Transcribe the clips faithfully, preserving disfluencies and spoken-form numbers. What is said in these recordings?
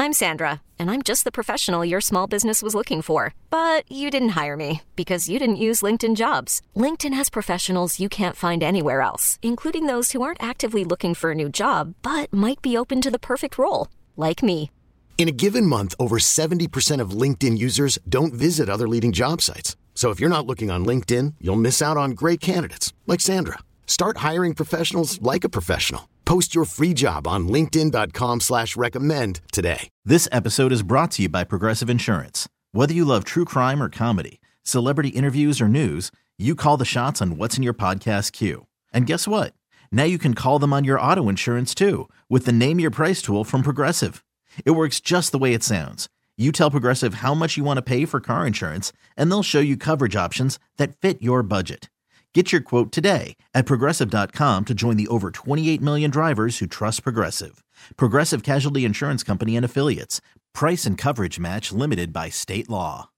I'm Sandra, and I'm just the professional your small business was looking for. But you didn't hire me because you didn't use LinkedIn Jobs. LinkedIn has professionals you can't find anywhere else, including those who aren't actively looking for a new job, but might be open to the perfect role, like me. In a given month, over seventy percent of LinkedIn users don't visit other leading job sites. So if you're not looking on LinkedIn, you'll miss out on great candidates like Sandra. Start hiring professionals like a professional. Post your free job on linkedin.com slash recommend today. This episode is brought to you by Progressive Insurance. Whether you love true crime or comedy, celebrity interviews or news, you call the shots on what's in your podcast queue. And guess what? Now you can call them on your auto insurance too with the Name Your Price tool from Progressive. It works just the way it sounds. You tell Progressive how much you want to pay for car insurance, and they'll show you coverage options that fit your budget. Get your quote today at Progressive dot com to join the over twenty-eight million drivers who trust Progressive. Progressive Casualty Insurance Company and Affiliates. Price and coverage match limited by state law.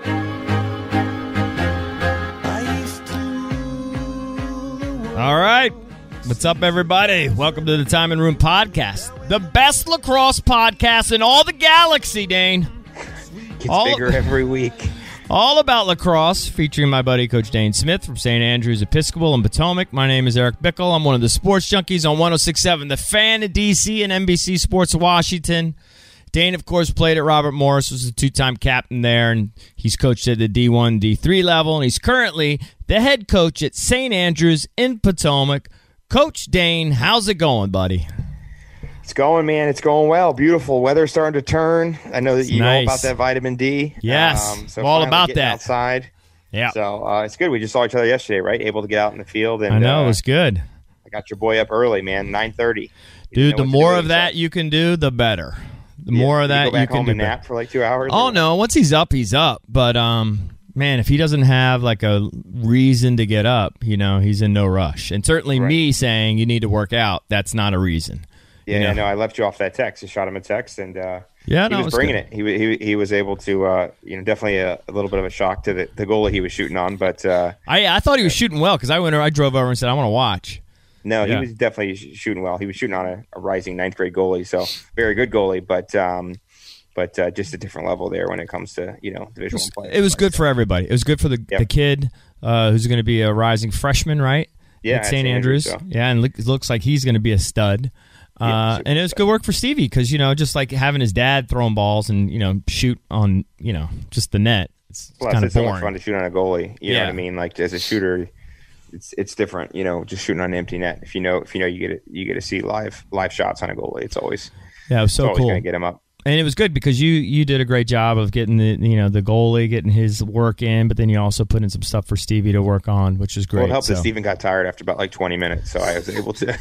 All right. What's up, everybody? Welcome to the Time and Room Podcast. The best lacrosse podcast in all the galaxy, Dane. Gets all, bigger every week. All about lacrosse, featuring my buddy, Coach Dane Smith from Saint Andrews Episcopal in Potomac. My name is Eric Bickle. I'm one of the sports junkies on one oh six point seven, The Fan in D C and N B C Sports Washington. Dane, of course, played at Robert Morris, was a two-time captain there, and he's coached at the D one, D three level, and he's currently the head coach at Saint Andrews in Potomac. Coach Dane, how's it going, buddy? It's going, man. It's going well. Beautiful. Weather's starting to turn. I know that you nice. know about that vitamin D. Yes, um, so all about that. Outside. Yeah. So uh, it's good. We just saw each other yesterday, right? Able to get out in the field. And, I know, uh, it was good. I got your boy up early, man, nine thirty. Dude, the more of that you can do, the better. The yeah. more of Did that you, go back you can home do. And nap for like two hours? Oh, no. Once he's up, he's up. But, um, man, if he doesn't have like a reason to get up, you know, he's in no rush. And certainly right. me saying you need to work out, that's not a reason. Yeah, you know? I know. I left you off that text. I shot him a text, and uh, yeah, he no, was, it was bringing good. it. He, wa- he he was able to, uh, you know, definitely a, a little bit of a shock to the, the goalie he was shooting on. But uh, I I thought he was shooting well because I went. I drove over and said I want to watch. No, Yeah. he was definitely sh- shooting well. He was shooting on a, a rising ninth grade goalie, so very good goalie, but um, but uh, just a different level there when it comes to you know Division One players. It was good for everybody. It was good for the Yep. the kid uh, who's going to be a rising freshman, right? Yeah, at Saint Andrews. so. Yeah, and look, it looks like he's going to be a stud. Uh, Yeah, and it was good work for Stevie because, you know, just like having his dad throwing balls and, you know, shoot on, you know, just the net. It's, it's Plus, kind of it's so boring. much fun to shoot on a goalie. You know Yeah. what I mean? Like as a shooter, it's it's different. You know, just shooting on an empty net. If you know, if you know, you get it, you get to see live live shots on a goalie. It's always Yeah, it was it's so always cool. going to get him up. And it was good because you you did a great job of getting the you know the goalie getting his work in, but then you also put in some stuff for Stevie to work on, which is great. Well, it helped so. that Steven got tired after about like twenty minutes, so I was able to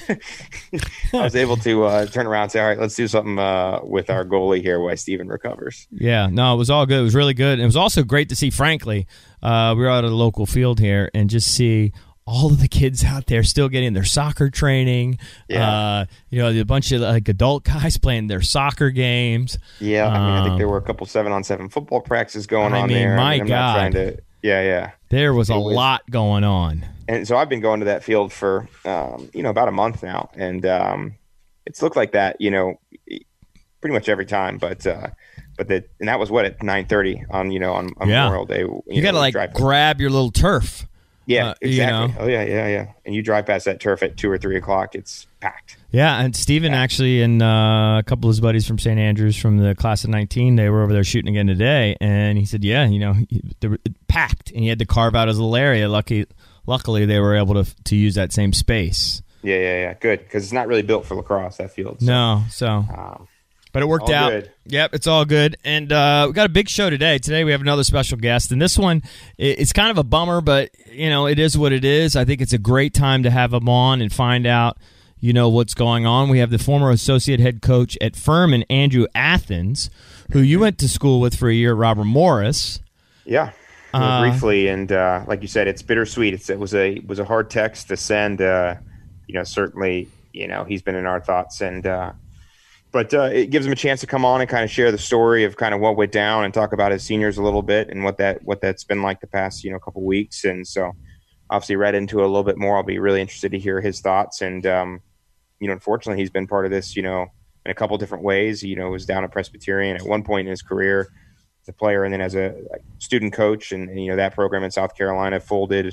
I was able to uh, turn around and say, all right, let's do something uh, with our goalie here while Steven recovers. Yeah, no, it was all good. It was really good. And it was also great to see, frankly, uh, we were out at a local field here and just see all of the kids out there still getting their soccer training. Yeah. Uh, you know, a bunch of like adult guys playing their soccer games. Yeah, I mean, I think Um, there were a couple seven on seven football practices going I on mean, there. my I mean, I'm God. not trying to, yeah, yeah. There was a It was- lot going on. And so I've been going to that field for, um, you know, about a month now, and um, it's looked like that, you know, pretty much every time. But uh, but that and that was what at nine thirty on, you know, on, on Yeah. Memorial Day. You, You got to know, like drive- grab your little turf. yeah, uh, you exactly. know. Oh yeah, yeah, yeah. And you drive past that turf at two or three o'clock, it's packed. Yeah, and Steven Yeah. actually and uh, a couple of his buddies from Saint Andrews from the class of nineteen, they were over there shooting again today, and he said, yeah, you know, he- they were packed, and he had to carve out his little area. Lucky, luckily, they were able to to use that same space. Yeah, yeah, yeah. Good, because it's not really built for lacrosse, that field. So, No, so, um, but it worked all out. good. Yep, it's all good. And uh, we got a big show today. Today we have another special guest, and this one, it- it's kind of a bummer, but, you know, it is what it is. I think it's a great time to have him on and find out, you know, what's going on. We have the former associate head coach at Furman, Andrew Athens, who you went to school with for a year at Robert Morris. Yeah, you know, Uh, briefly, and uh, like you said, it's bittersweet. It's, it was a it was a hard text to send. Uh, you know, certainly, you know, he's been in our thoughts, and uh, but uh, it gives him a chance to come on and kind of share the story of kind of what went down and talk about his seniors a little bit and what that what that's been like the past you know couple weeks. And so, obviously, read into it a little bit more. I'll be really interested to hear his thoughts. And um, you know, unfortunately, he's been part of this you know in a couple different ways. You know, was down at Presbyterian at one point in his career as a player, and then as a, a student coach. And, and, you know, that program in South Carolina folded,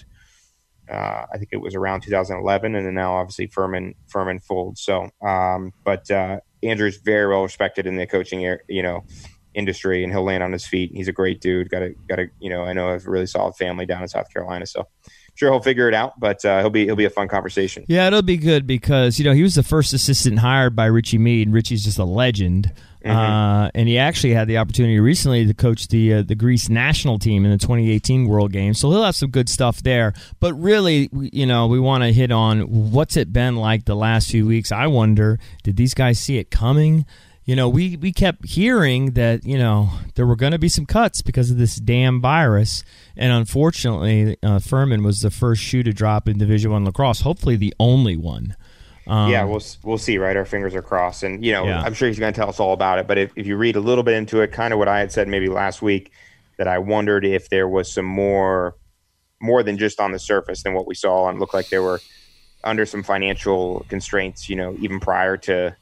uh, I think it was around two thousand eleven, and then now obviously Furman, Furman folds. So, um, but uh, Andrew's very well respected in the coaching, air, you know, industry, and he'll land on his feet. He's a great dude. Got a, got a, you know, I know a really solid family down in South Carolina. So, sure, he'll figure it out, but uh, he'll be he'll be a fun conversation. Yeah, it'll be good because, you know, he was the first assistant hired by Richie Meade. Richie's just a legend, mm-hmm. uh, and he actually had the opportunity recently to coach the uh, the Greece national team in the twenty eighteen World Games. So he'll have some good stuff there. But really, you know, we want to hit on what's it been like the last few weeks. I wonder, did these guys see it coming? You know, we, we kept hearing that, you know, there were going to be some cuts because of this damn virus. And unfortunately, uh, Furman was the first shoe to drop in Division One lacrosse, hopefully the only one. Um, yeah, we'll we'll see, right? Our fingers are crossed. And, you know, yeah. I'm sure he's going to tell us all about it. But if, if you read a little bit into it, kind of what I had said maybe last week, that I wondered if there was some more, more than just on the surface than what we saw, and looked like they were under some financial constraints, you know, even prior to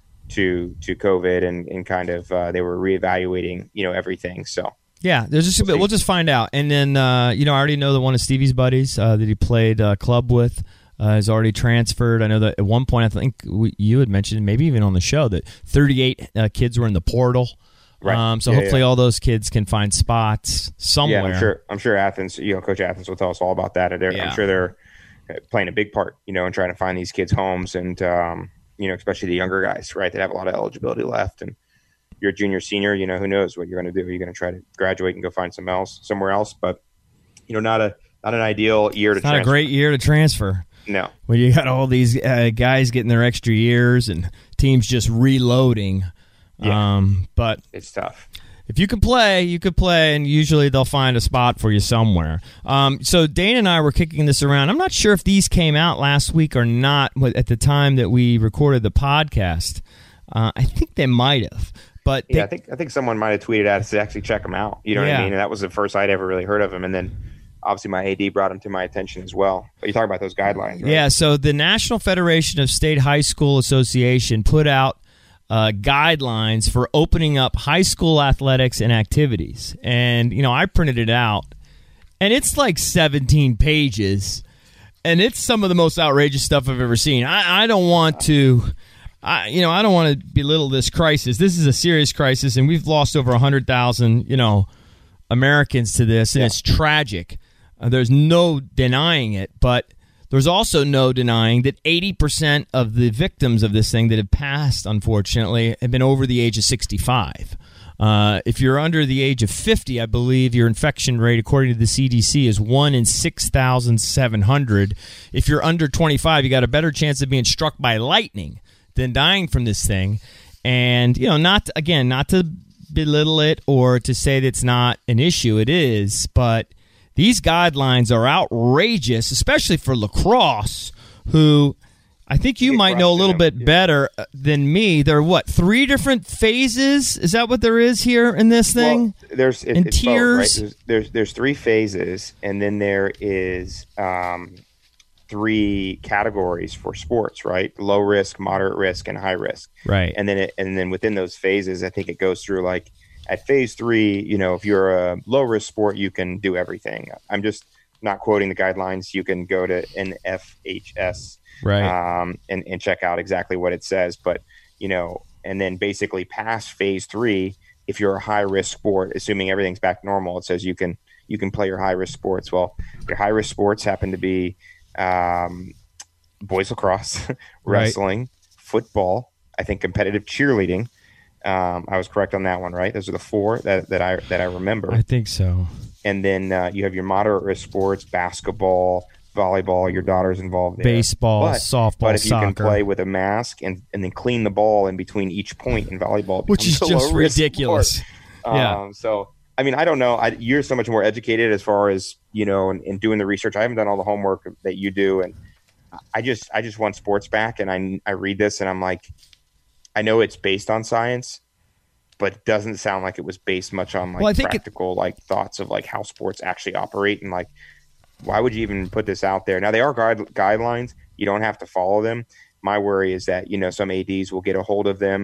to to COVID, and, and kind of uh, they were reevaluating, you know, everything. So yeah, there's just a bit. We'll just find out. And then uh, you know, I already know that one of Stevie's buddies uh, that he played uh, club with uh, has already transferred. I know that at one point, I think we, you had mentioned, maybe even on the show, that thirty-eight uh, kids were in the portal. Right. Um, so yeah, hopefully yeah. all those kids can find spots somewhere. Yeah, I'm sure. I'm sure Athens, you know, Coach Athens will tell us all about that. Yeah. I'm sure they're playing a big part, you know, in trying to find these kids homes, and um, you know, especially the younger guys, right, that have a lot of eligibility left. And you're a junior, senior, you know, who knows what you're going to do? Are you going to try to graduate and go find some else somewhere else? But, you know, not a not an ideal year to it's not transfer. a great year to transfer. No. When you got all these uh, guys getting their extra years and teams just reloading. Yeah. Um, but it's tough. If you could play, you could play, and usually they'll find a spot for you somewhere. Um, so Dane and I were kicking this around. I'm not sure if these came out last week or not at the time that we recorded the podcast. Uh, I think they might have. But yeah, they, I think I think someone might have tweeted at us to actually check them out. You know yeah. what I mean? And that was the first I'd ever really heard of them. And then obviously my A D brought them to my attention as well. But you talk about those guidelines, right? Yeah, so the National Federation of State High School Association put out Uh, guidelines for opening up high school athletics and activities. And, you know, I printed it out, and it's like seventeen pages, and it's some of the most outrageous stuff I've ever seen. I, I don't want to, I, you know, I don't want to belittle this crisis. This is a serious crisis, and we've lost over one hundred thousand, you know, Americans to this, and yeah. it's tragic. Uh, there's no denying it, but there's also no denying that eighty percent of the victims of this thing that have passed, unfortunately, have been over the age of sixty-five. Uh, if you're under the age of fifty, I believe your infection rate, according to the C D C, is one in six thousand seven hundred. If you're under twenty-five, you got a better chance of being struck by lightning than dying from this thing. And, you know, not to, again, not to belittle it or to say that it's not an issue. It is, but these guidelines are outrageous, especially for lacrosse, who I think you might know a little bit better than me. There are, what, three different phases? Is that what there is here in this thing? Well, there's it, and it's tiers? both, right? There's, there's there's three phases, and then there is um, three categories for sports, right? Low risk, moderate risk, and high risk. Right. And then it, and then within those phases, I think it goes through like, at phase three, you know, if you're a low-risk sport, you can do everything. I'm just not quoting the guidelines. You can go to N F H S right. um, and, and check out exactly what it says. But, you know, and then basically past phase three, if you're a high-risk sport, assuming everything's back normal, it says you can you can play your high-risk sports. Well, your high-risk sports happen to be um, boys lacrosse, wrestling, right. football, I think competitive cheerleading. Um, I was correct on that one, right? Those are the four that, that I that I remember. I think so. And then uh, you have your moderate risk sports: basketball, volleyball. Your daughter's involved there. Baseball, but, softball, but if soccer. you can play with a mask and, and then clean the ball in between each point in volleyball, which is just ridiculous. Yeah. Um, so I mean, I don't know. I, you're so much more educated as far as you know, and, and doing the research. I haven't done all the homework that you do, and I just I just want sports back. And I I read this and I'm like, I know it's based on science, but it doesn't sound like it was based much on like well, practical it, like thoughts of like how sports actually operate. And like, why would you even put this out there? Now they are guide, guidelines. You don't have to follow them. My worry is that, you know, some A Ds will get a hold of them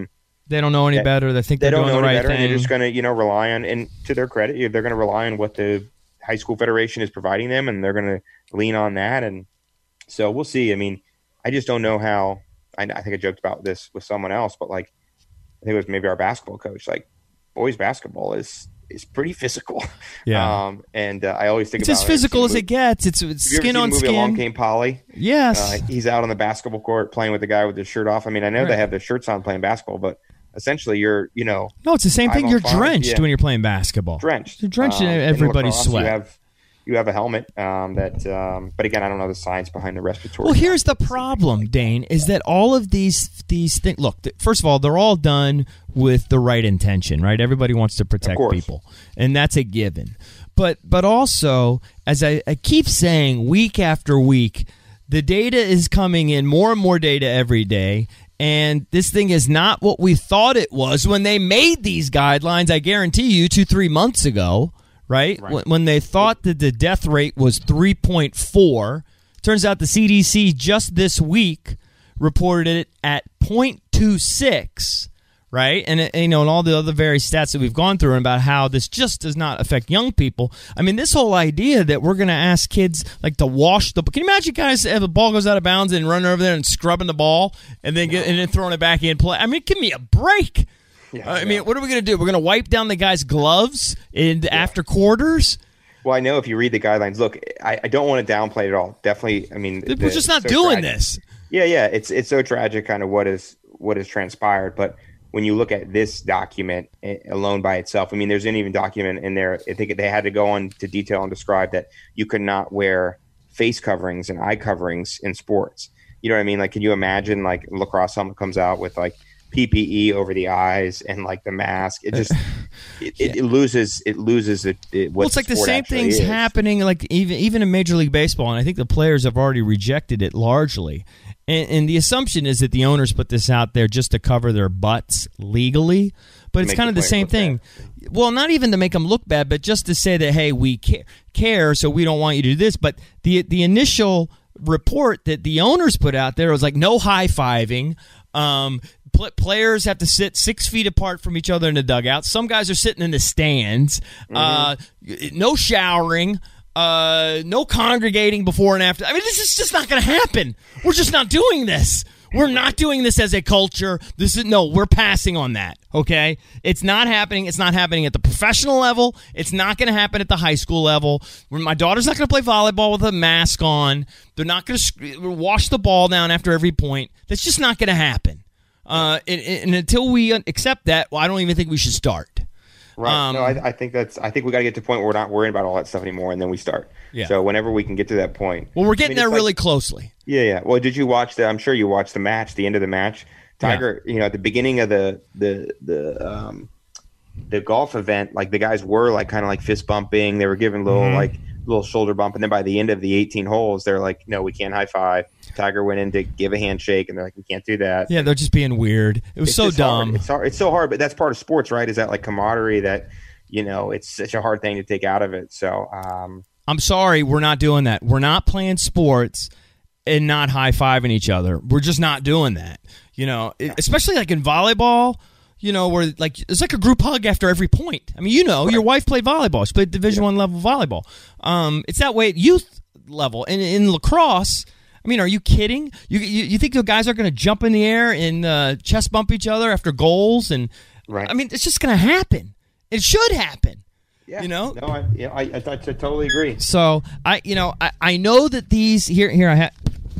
They don't know any that, better. They think they they're don't doing know the any right better, thing. and they're just going to, you know, rely on. And to their credit, they're going to rely on what the high school federation is providing them, and they're going to lean on that. And so we'll see. I mean, I just don't know how. I, I think I joked about this with someone else, but like, I think it was maybe our basketball coach. Like, boys basketball is is pretty physical. Yeah. Um, and uh, I always think it's about as physical as movie, it gets. It's, it's skin on movie skin. Along Came Polly. Yes. Uh, he's out on the basketball court playing with the guy with his shirt off. I mean, I know Right. they have their shirts on playing basketball, but essentially you're, you know. No, it's the same thing. five on You're five, drenched yeah. when you're playing basketball. Drenched. You're drenched Um, in in everybody's lacrosse, sweat. You have, you have a helmet um, that, um, but again, I don't know the science behind the respiratory. Well, here's the problem, Dane, is that all of these these things. Look, th- first of all, they're all done with the right intention, right? Everybody wants to protect course. people, and that's a given. But but also, as I, I keep saying, week after week, the data is coming in, more and more data every day. And this thing is not what we thought it was when they made these guidelines, I guarantee you, two, three months ago, right? Right. When, when they thought that the death rate was three point four. Turns out the C D C just this week reported it at zero point two six, right? And, it, you know, and all the other various stats that we've gone through about how this just does not affect young people. I mean, this whole idea that we're going to ask kids, like, to wash the – can you imagine guys if the ball goes out of bounds and running over there and scrubbing the ball and then, get, and then throwing it back in play? I mean, give me a break. Yeah, I mean, what are we going to do? We're going to wipe down the guy's gloves in yeah. after quarters? Well, I know if you read the guidelines, look, I, I don't want to downplay it at all. Definitely, I mean, we're the, just not so doing tragic. this. Yeah, yeah, it's it's so tragic, kind of what is what has transpired. But when you look at this document alone by itself, I mean, there's an even document in there. I think they had to go on to detail and describe that you could not wear face coverings and eye coverings in sports. You know what I mean? Like, can you imagine like lacrosse helmet comes out with like P P E over the eyes and like the mask? It just it, yeah. it, it loses it loses it. it what well, it's like the same things is. happening like even even in Major League Baseball, and I think the players have already rejected it largely. And, and the assumption is that the owners put this out there just to cover their butts legally, but it's Make kind of the the same players thing. look Well, not even to make them look bad, but just to say that, hey, we care, care, so we don't want you to do this. But the the initial report that the owners put out there was like no high-fiving. Um, pl- players have to sit six feet apart from each other in the dugout. Some guys are sitting in the stands. Mm-hmm. Uh, no showering. Uh, no congregating before and after. I mean, this is just not going to happen. We're just not doing this. We're not doing this as a culture. This is no, we're passing on that, okay? It's not happening. It's not happening at the professional level. It's not going to happen at the high school level. My daughter's not going to play volleyball with a mask on. They're not going to wash the ball down after every point. That's just not going to happen. Uh, and, and until we accept that, well, I don't even think we should start. Right. Um, no, I, I think that's. I think we got to get to the point where we're not worrying about all that stuff anymore, and then we start. Yeah. So whenever we can get to that point. Well, we're getting I mean, there really like, closely. Yeah, yeah. Well, did you watch the? I'm sure you watched the match. The end of the match, Tiger. Yeah. You know, at the beginning of the the the um the golf event, like the guys were like kind of like fist bumping. They were giving little mm-hmm. like little shoulder bump, and then by the end of the eighteen holes, they're like, no, we can't high five. Tiger went in to give a handshake, and they're like, we can't do that. Yeah, they're just being weird. It was it's so dumb. Hard. It's hard. It's so hard, but that's part of sports, right? Is that like camaraderie that, you know, it's such a hard thing to take out of it. So um, I'm sorry, we're not doing that. We're not playing sports and not high-fiving each other. We're just not doing that. You know, it, especially like in volleyball, you know, where like it's like a group hug after every point. I mean, you know, right. Your wife played volleyball. She played Division One yeah. level volleyball. Um, it's that way at youth level. And in lacrosse, I mean, are you kidding? You you, you think the guys are going to jump in the air and uh, chest bump each other after goals? And right. I mean, it's just going to happen. It should happen. Yeah. You know? No, I, yeah, I, I, I totally agree. So I, you know, I, I know that these here here I have.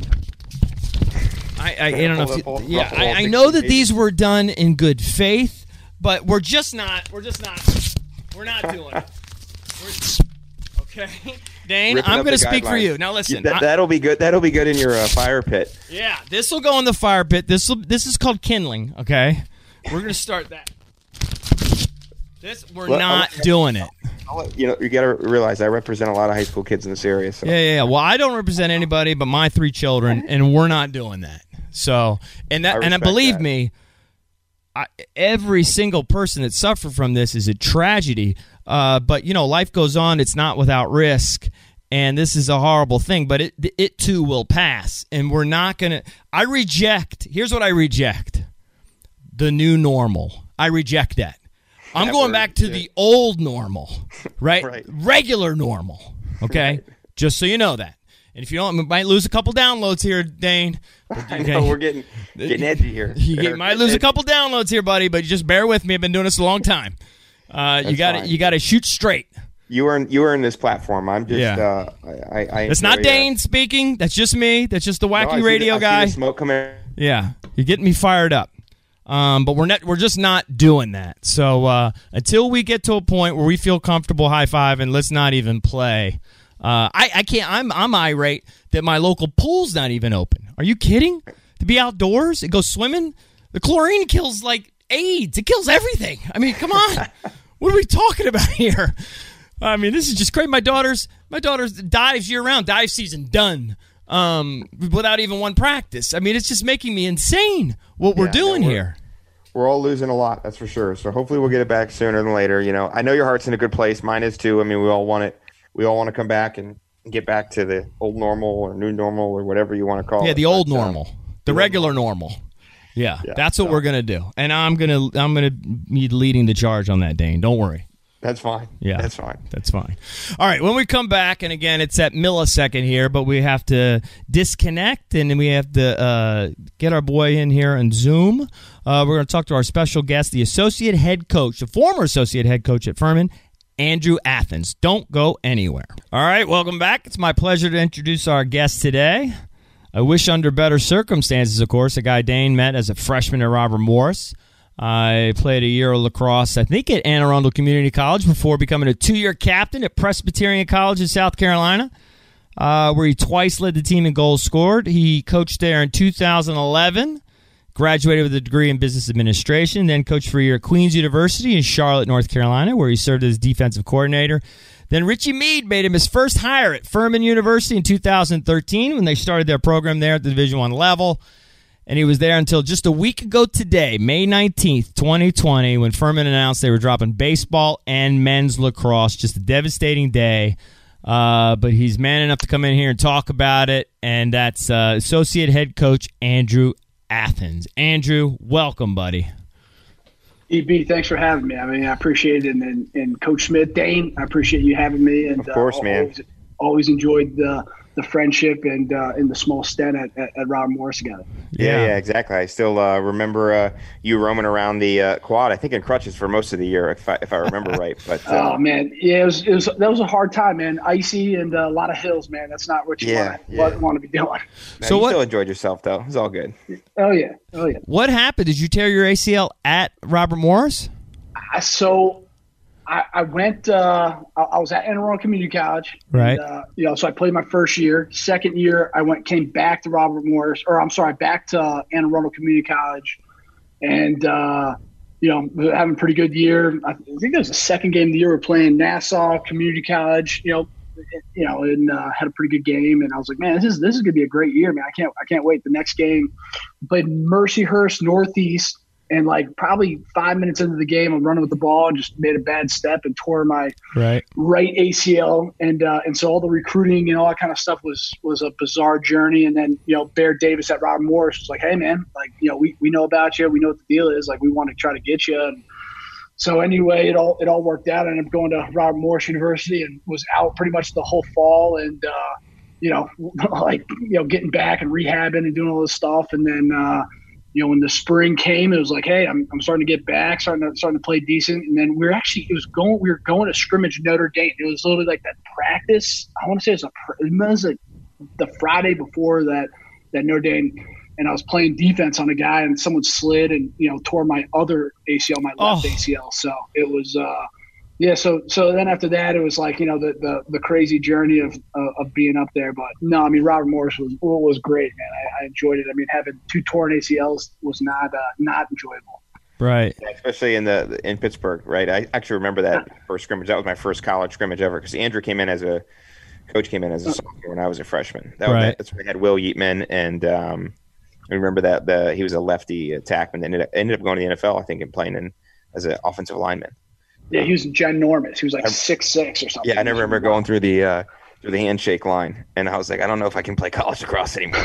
I, I, I don't know. If you, yeah, I, I know that these were done in good faith, but we're just not. We're just not. We're not doing it. We're, okay, Dane, Ripping I'm going to speak for you. Now listen. Yeah, that, that'll be good. That'll be good in your uh, fire pit. Yeah, this will go in the fire pit. This will. This is called kindling. Okay, we're going to start that. This we're well, not I'll, doing it. I'll, you know, you got to realize I represent a lot of high school kids in this area. So. Yeah, yeah, yeah. Well, I don't represent anybody but my three children, and we're not doing that. So, and that, and believe that. me, I, every single person that suffered from this is a tragedy. Uh, but you know, life goes on; it's not without risk, and this is a horrible thing. But it, it too will pass, and we're not gonna. I reject. Here's what I reject: the new normal. I reject that. I'm that going word, back to yeah. the old normal, right? Right. Regular normal, okay? Right. Just so you know that. And if you don't, we might lose a couple downloads here, Dane. I know, we're getting getting edgy here. You get, might lose a couple downloads here, buddy, but just bear with me. I've been doing this a long time. Uh, you got to you got to shoot straight. You earn you earn this platform. I'm just. Yeah. Uh, I, I, That's not Dane uh, speaking. That's just me. That's just the wacky no, radio the, guy. I see the smoke coming. Yeah, you're getting me fired up. Um, but we're not. We're just not doing that. So uh, until we get to a point where we feel comfortable high fiving, let's not even play. Uh, I, I can't. I'm I'm irate that my local pool's not even open. Are you kidding? To be outdoors and go swimming, the chlorine kills like AIDS. It kills everything. I mean, come on. What are we talking about here? I mean, this is just great. My daughter's my daughter's dives year round. Dive season done. Um, without even one practice. I mean, it's just making me insane what we're Yeah, doing no, we're, here. We're all losing a lot, that's for sure. So hopefully we'll get it back sooner than later. You know, I know your heart's in a good place. Mine is too. I mean, we all want it. We all want to come back and get back to the old normal or new normal or whatever you want to call yeah, it. Yeah, the old but, normal, um, the, the regular normal. normal. Yeah, yeah, that's what so. we're gonna do, and I'm gonna I'm gonna be leading the charge on that, Dane. Don't worry. That's fine. Yeah, that's fine. That's fine. All right, when we come back, and again, it's that millisecond here, but we have to disconnect, and then we have to uh, get our boy in here on Zoom. Uh, we're going to talk to our special guest, the associate head coach, the former associate head coach at Furman, Andrew Athens. Don't go anywhere. All right, welcome back. It's my pleasure to introduce our guest today. I wish under better circumstances, of course, a guy Dane met as a freshman at Robert Morris. I played a year of lacrosse, I think, at Anne Arundel Community College before becoming a two-year captain at Presbyterian College in South Carolina, uh, where he twice led the team in goals scored. He coached there in two thousand eleven, graduated with a degree in business administration, then coached for a year at Queen's University in Charlotte, North Carolina, where he served as defensive coordinator. Then Richie Meade made him his first hire at Furman University in two thousand thirteen when they started their program there at the Division I level. And he was there until just a week ago today, May nineteenth, twenty twenty, when Furman announced they were dropping baseball and men's lacrosse. Just a devastating day. Uh, but he's man enough to come in here and talk about it. And that's uh, associate head coach Andrew Athens. Andrew, welcome, buddy. E B, thanks for having me. I mean, I appreciate it. And, and, and Coach Smith, Dane, I appreciate you having me. And, of course, uh, man. Always, always enjoyed the the friendship and uh, in the small stint at, at, at Robert Morris together. Yeah, yeah, yeah, exactly. I still uh, remember uh, you roaming around the uh, quad, I think in crutches for most of the year, if I, if I remember right. But uh, oh, man. Yeah, it was, it was, that was a hard time, man. Icy and uh, a lot of hills, man. That's not what you yeah, want, yeah. want to be doing. No, so you what, still enjoyed yourself, though. It was all good. Oh, yeah. Oh, yeah. What happened? Did you tear your A C L at Robert Morris? I, so I, I went uh, – I, I was at Anne Arundel Community College. Right. And, uh, you know, so I played my first year. Second year, I went came back to Robert Morris – or I'm sorry, back to uh, Anne Arundel Community College. And, uh, you know, having a pretty good year. I think it was the second game of the year. We were playing Nassau Community College, you know, you know, and uh, had a pretty good game. And I was like, man, this is this is going to be a great year, man. I can't I can't wait. The next game, played Mercyhurst Northeast. And, like, probably five minutes into the game, I'm running with the ball and just made a bad step and tore my right, right A C L. And uh, and so all the recruiting and all that kind of stuff was was a bizarre journey. And then, you know, Bear Davis at Robert Morris was like, hey, man, like, you know, we, we know about you. We know what the deal is. Like, we want to try to get you. And so anyway, it all it all worked out. I ended up going to Robert Morris University and was out pretty much the whole fall. And, uh, you know, like, you know, getting back and rehabbing and doing all this stuff. And then, uh, you know, when the spring came, it was like, hey, I'm I'm starting to get back, starting to starting to play decent. And then we we're actually it was going we were going to scrimmage Notre Dame. It was literally like that practice. I want to say it was, a, it was like the Friday before that that Notre Dame, and I was playing defense on a guy, and someone slid and you know tore my other A C L, my left Oh. A C L. So it was. Uh, Yeah, so so then after that, it was like, you know, the the, the crazy journey of uh, of being up there. But no, I mean, Robert Morris was was great, man. I, I enjoyed it. I mean, having two torn A C Ls was not uh, not enjoyable. right. Yeah, especially in the in Pittsburgh, right? I actually remember that first scrimmage. That was my first college scrimmage ever because Andrew came in as a coach, came in as a sophomore when I was a freshman. That Right. was, that's when we had Will Yeatman, and um, I remember that the he was a lefty attackman. Ended up, ended up going to the N F L, I think, and playing in as an offensive lineman. Yeah, he was ginormous. He was like six six or something. Yeah, I never remember going through the uh, through the handshake line, and I was like, I don't know if I can play college lacrosse anymore.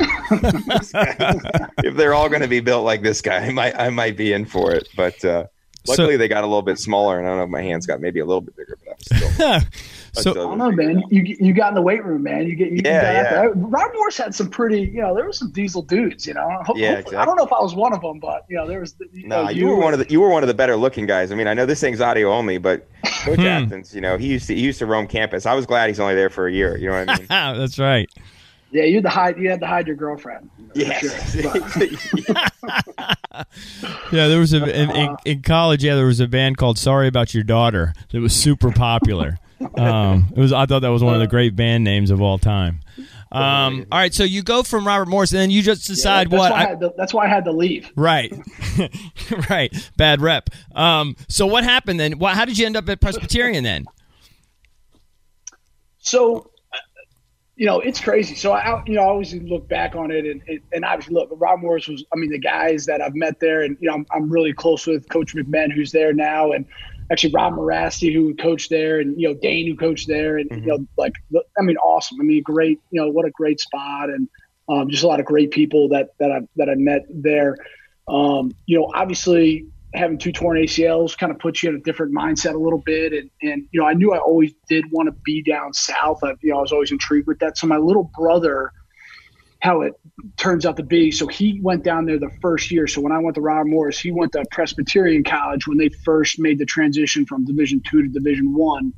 If they're all going to be built like this guy, I might I might be in for it. But uh, luckily, so, they got a little bit smaller, and I don't know if my hands got maybe a little bit bigger, but I'm still. So I don't know, man. You you got in the weight room, man. You get you yeah, got yeah. Out there. Rob Morris had some pretty, you know, there were some diesel dudes, you know. Ho- yeah, exactly. I don't know if I was one of them, but you know, there was. You no, know, you, you were one of the you were one of the better looking guys. I mean, I know this thing's audio only, but Coach Athens, you know, he used to he used to roam campus. I was glad he's only there for a year. You know what I mean? That's right. Yeah, you had to hide. You had to hide your girlfriend. Yeah. Sure, yeah, there was a in, in, in college. Yeah, there was a band called "Sorry About Your Daughter" that was super popular. Um, it was. I thought that was one of the great band names of all time. Um, all right, so you go from Robert Morris, and then you just decide yeah, that's what. Why I had to, that's why I had to leave. Right, right. Bad rep. Um, so what happened then? What, how did you end up at Presbyterian then? So, you know, it's crazy. So I, you know, I always look back on it, and and obviously, look, Rob Morris was. I mean, the guys that I've met there, and you know, I'm, I'm really close with Coach McMahon, who's there now, and. Actually, Rob Morasti, who coached there, and you know Dane, who coached there, and mm-hmm. you know, like I mean, awesome. I mean, great. You know, what a great spot, and um, just a lot of great people that that I that I met there. Um, you know, obviously having two torn A C Ls kind of puts you in a different mindset a little bit, and and you know, I knew I always did want to be down south. I, you know, I was always intrigued with that. So my little brother, how it turns out to be. So he went down there the first year. So when I went to Robert Morris, he went to Presbyterian College when they first made the transition from Division two to Division one.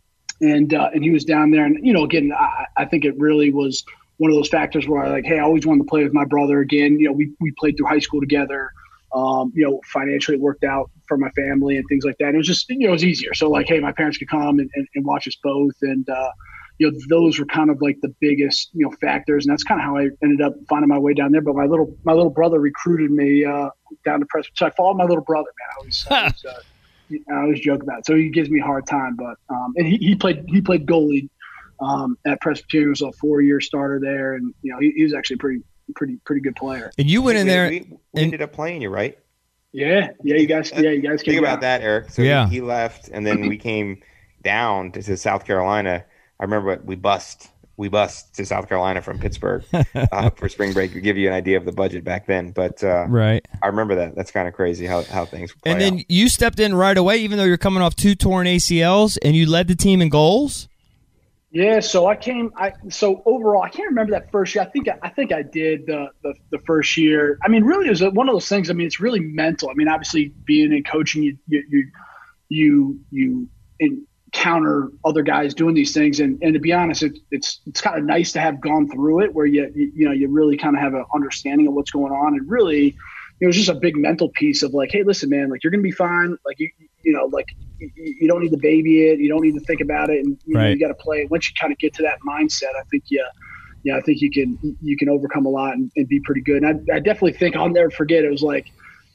And uh, and he was down there. And, you know, again, I, I think it really was one of those factors where I like, hey, I always wanted to play with my brother again. You know, we, we played through high school together. Um, you know, financially it worked out for my family and things like that. And it was just, you know, it was easier. So like, hey, my parents could come and, and, and watch us both. And, uh, you know, those were kind of like the biggest, you know, factors. And that's kind of how I ended up finding my way down there. But my little, my little brother recruited me uh, down to Presbyterian. So I followed my little brother, man. I always, I always, uh, I always joke about it. So he gives me a hard time, but, um, and he, he played, he played goalie um, at Presbyterian. He was a four year starter there. And, you know, he, he was actually a pretty, pretty, pretty good player. And you went in there. We, we, we ended up playing you, right? Yeah. Yeah. You guys, yeah, you guys came Think about out. that, Eric. So yeah. he, he left, and then we came down to, to South Carolina. I remember we bust we bust to South Carolina from Pittsburgh uh, for spring break to give you an idea of the budget back then. But uh, right, I remember that. That's kind of crazy how, how things play And then out. you stepped in right away, even though you're coming off two torn A C Ls, and you led the team in goals. Yeah, so I came. I so overall, I can't remember that first year. I think I think I did the the, the first year. I mean, really, it was one of those things. I mean, it's really mental. I mean, obviously, being in coaching, you you you you, you in, counter other guys doing these things, and, and to be honest, it, it's it's kind of nice to have gone through it, where you you, you know you really kind of have an understanding of what's going on, and really it was just a big mental piece of like, hey, listen, man, like you're gonna be fine, like you you know like you, you don't need to baby it, you don't need to think about it, and you, right. know, you got to play it. Once you kind of get to that mindset, I think yeah, yeah, I think you can you can overcome a lot and, and be pretty good. And I, I definitely think I'll never forget. It was like.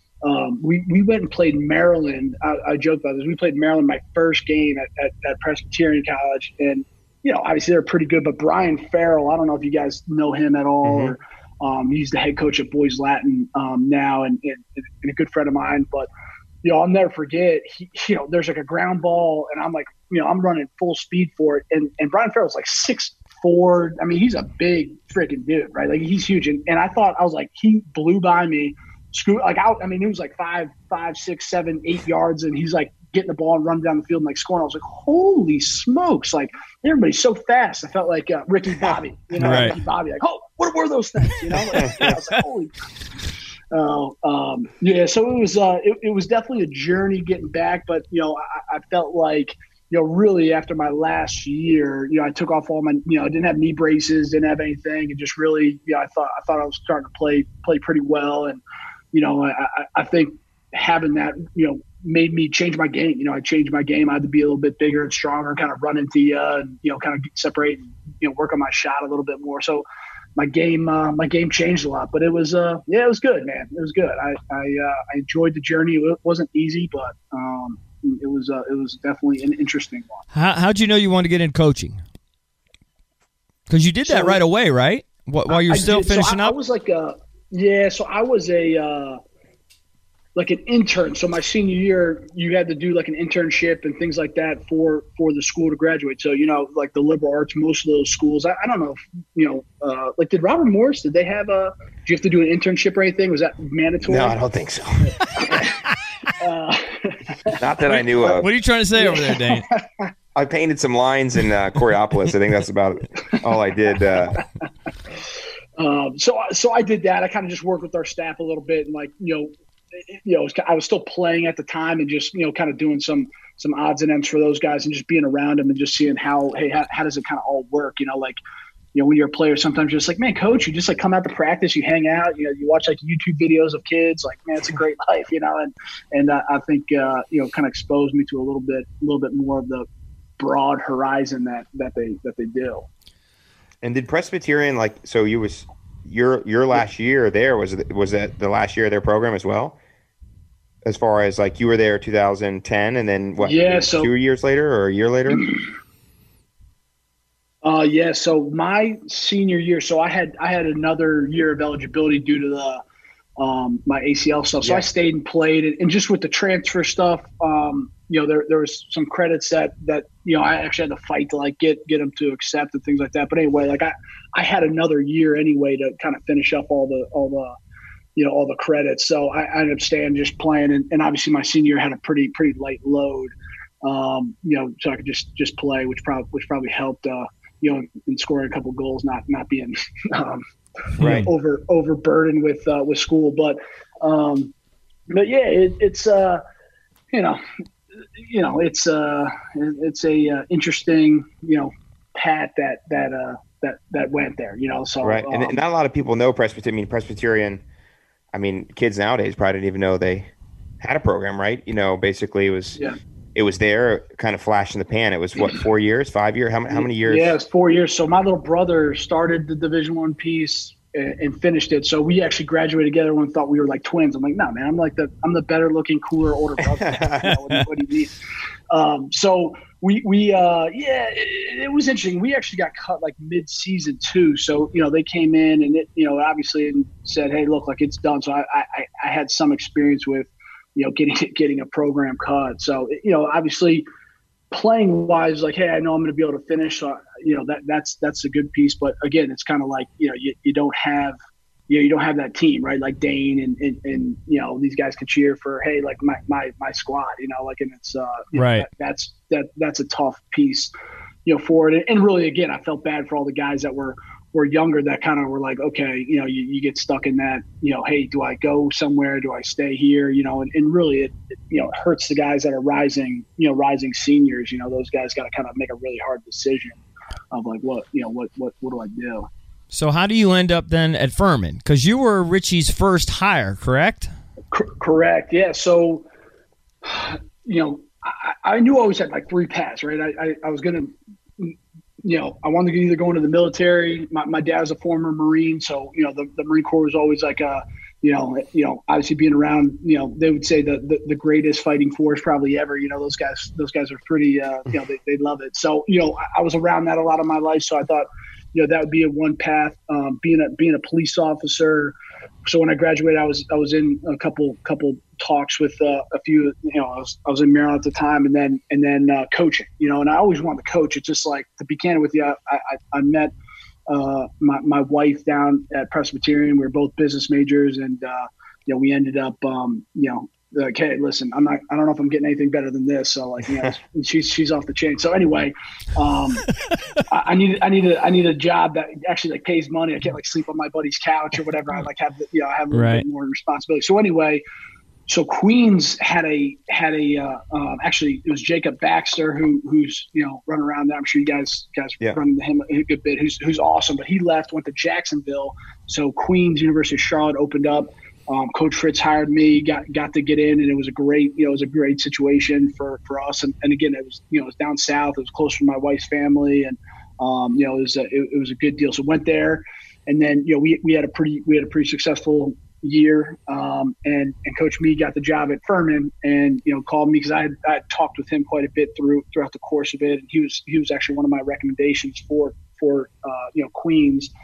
Um, we, we went and played Maryland. I, I joke about this. We played Maryland my first game at, at, at Presbyterian College. And, you know, obviously they're pretty good. But Brian Farrell, I don't know if you guys know him at all. Mm-hmm. Or, um, he's the head coach at Boys Latin um, now and, and, and a good friend of mine. But, you know, I'll never forget, he, you know, there's like a ground ball. And I'm like, you know, I'm running full speed for it. And, and Brian Farrell's like six four. I mean, he's a big freaking dude, right? Like he's huge. And, and I thought, I was like, he blew by me. Screw like out. I mean, it was like five, five, six, seven, eight yards, and he's like getting the ball and running down the field and like scoring. I was like, holy smokes! Like everybody's so fast. I felt like uh, Ricky Bobby, you know, right. Ricky Bobby. Like, oh, what were those things? You know, like, I was like, holy. Uh, um, yeah, so it was. Uh, it, it was definitely a journey getting back, but you know, I, I felt like. You know, really after my last year, you know, I took off all my, you know, I didn't have knee braces, didn't have anything, and just really, you know, I thought I thought I was starting to play play pretty well, and you know, I, I think having that, you know, made me change my game. You know, I changed my game. I had to be a little bit bigger and stronger, kind of run into you, and you know, kind of separate, and, you know, work on my shot a little bit more. So my game, uh, my game changed a lot, but it was, uh, yeah, it was good, man. It was good. I I, uh, I enjoyed the journey. It wasn't easy, but. Um, It was uh, it was definitely an interesting one. How how'd you know you wanted to get in coaching? Because you did that so, right away, right? While you're I, still I finishing so I, up. I was like, a, yeah. So I was a uh, like an intern. So my senior year, you had to do like an internship and things like that for, for the school to graduate. So, you know, like the liberal arts, most of those schools, I, I don't know, if, you know, uh, like did Robert Morris, did they have a, do you have to do an internship or anything? Was that mandatory? No, I don't think so. uh, Not that I knew of. What are you trying to say over there, Dane? I painted some lines in uh, Coriopolis. I think that's about all I did. Uh, um, so, so I did that. I kind of just worked with our staff a little bit and like, you know, you know, I was still playing at the time and just, you know, kind of doing some, some odds and ends for those guys and just being around them and just seeing how, hey, how, how does it kind of all work? You know, like, you know, when you're a player, sometimes you're just like, man, coach, you just like come out to practice, you hang out, you know, you watch like YouTube videos of kids, like, man, it's a great life, you know? And, and uh, I think, uh, you know, kind of exposed me to a little bit, a little bit more of the broad horizon that, that they, that they do. And did Presbyterian, like, so you was, your, your last year there, was it, was that the last year of their program as well? As far as like you were there two thousand ten and then what, yeah, so, two years later or a year later? Uh, yeah. So my senior year, so I had, I had another year of eligibility due to the, um, my A C L stuff. So yeah. I stayed and played and, and just with the transfer stuff, um, you know, there, there was some credits that, that, you know, I actually had to fight to like get, get them to accept and things like that. But anyway, like I, I had another year anyway to kind of finish up all the, all the, you know, all the credits. So I, I ended up staying just playing. And, and obviously my senior year had a pretty, pretty light load, um, you know, so I could just, just play, which probably, which probably helped, uh, you know, in scoring a couple goals, not, not being, um, right. you know, over, overburdened with, uh, with school. But, um, but yeah, it, it's, uh, you know, you know, it's, uh, it's a, uh, interesting, you know, path that, that, uh, that, that went there, you know, so, right. And um, not a lot of people know Presbyterian. I mean, Presbyterian, I mean, kids nowadays probably didn't even know they had a program, right? You know, basically it was, yeah. it was there, kind of flash in the pan. It was what, four years, five years? How, how many years? Yeah, it's four years. So my little brother started the Division One piece and, and finished it. So we actually graduated together and thought we were like twins. I'm like, no, man, I'm like the, I'm the better looking, cooler, older brother. You know, what, do you, what do you mean? Um, so we, we, uh, yeah, it, it was interesting. We actually got cut like mid season too. So, you know, they came in and it, you know, obviously and said, hey, look, like it's done. So I, I, I had some experience with, you know, getting, getting a program cut. So, you know, obviously playing wise, like, hey, I know I'm going to be able to finish. So, you know, that that's, that's a good piece. But again, it's kind of like, you know, you, you don't have, you know, you don't have that team, right? Like Dane and, and, and, you know, these guys can cheer for, hey, like my, my, my squad, you know, like, and it's, uh, right. Know, that, that's, that, that's a tough piece, you know, for it. And really, again, I felt bad for all the guys that were, were younger that kind of were like, okay, you know, you, you get stuck in that, you know, hey, do I go somewhere? Do I stay here? You know, and, and really it, it, you know, it hurts the guys that are rising, you know, rising seniors, you know, those guys got to kind of make a really hard decision of like, what, you know, what, what, what do I do? So how do you end up then at Furman? Because you were Richie's first hire, correct? C- correct. Yeah. So, you know, I, I knew I always had like three paths, right? I, I, I was going to, you know, I wanted to either go into the military. My, my dad was a former Marine. So, you know, the, the Marine Corps was always like a, you know, you know, obviously being around, you know, they would say the, the, the greatest fighting force probably ever, you know, those guys, those guys are pretty, uh, you know, they, they love it. So, you know, I, I was around that a lot of my life. So I thought, you know, that would be a one path, um, being a, being a police officer. So when I graduated, I was, I was in a couple, couple talks with uh, a few, you know, I was, I was in Maryland at the time and then, and then uh, coaching, you know, and I always wanted to coach. It's just like, to be candid with you, I, I, I met uh, my, my wife down at Presbyterian. We were both business majors and, uh, you know, we ended up, um, you know, like, hey, listen, I'm not, I don't know if I'm getting anything better than this. So like, you know, she's, she's off the chain. So anyway, um, I, I need, I need a, I need a job that actually like pays money. I can't like sleep on my buddy's couch or whatever. I like have, the, you know, I have a little right. bit more responsibility. So anyway, so Queens had a, had a, uh, um, actually it was Jacob Baxter who, who's, you know, running around there. I'm sure you guys, guys yeah. run into him a good bit, who's, who's awesome, but he left, went to Jacksonville. So Queens, University of Charlotte opened up. Um, Coach Fritz hired me, got got to get in, and it was a great, you know, it was a great situation for, for us. And, and again, it was, you know, it was down south. It was close to my wife's family, and um, you know, it was a, it, it was a good deal. So went there, and then you know, we we had a pretty we had a pretty successful year. Um, and and Coach Me got the job at Furman, and you know, called me because I had, I had talked with him quite a bit through throughout the course of it, and he was he was actually one of my recommendations for for uh, you know, Queens.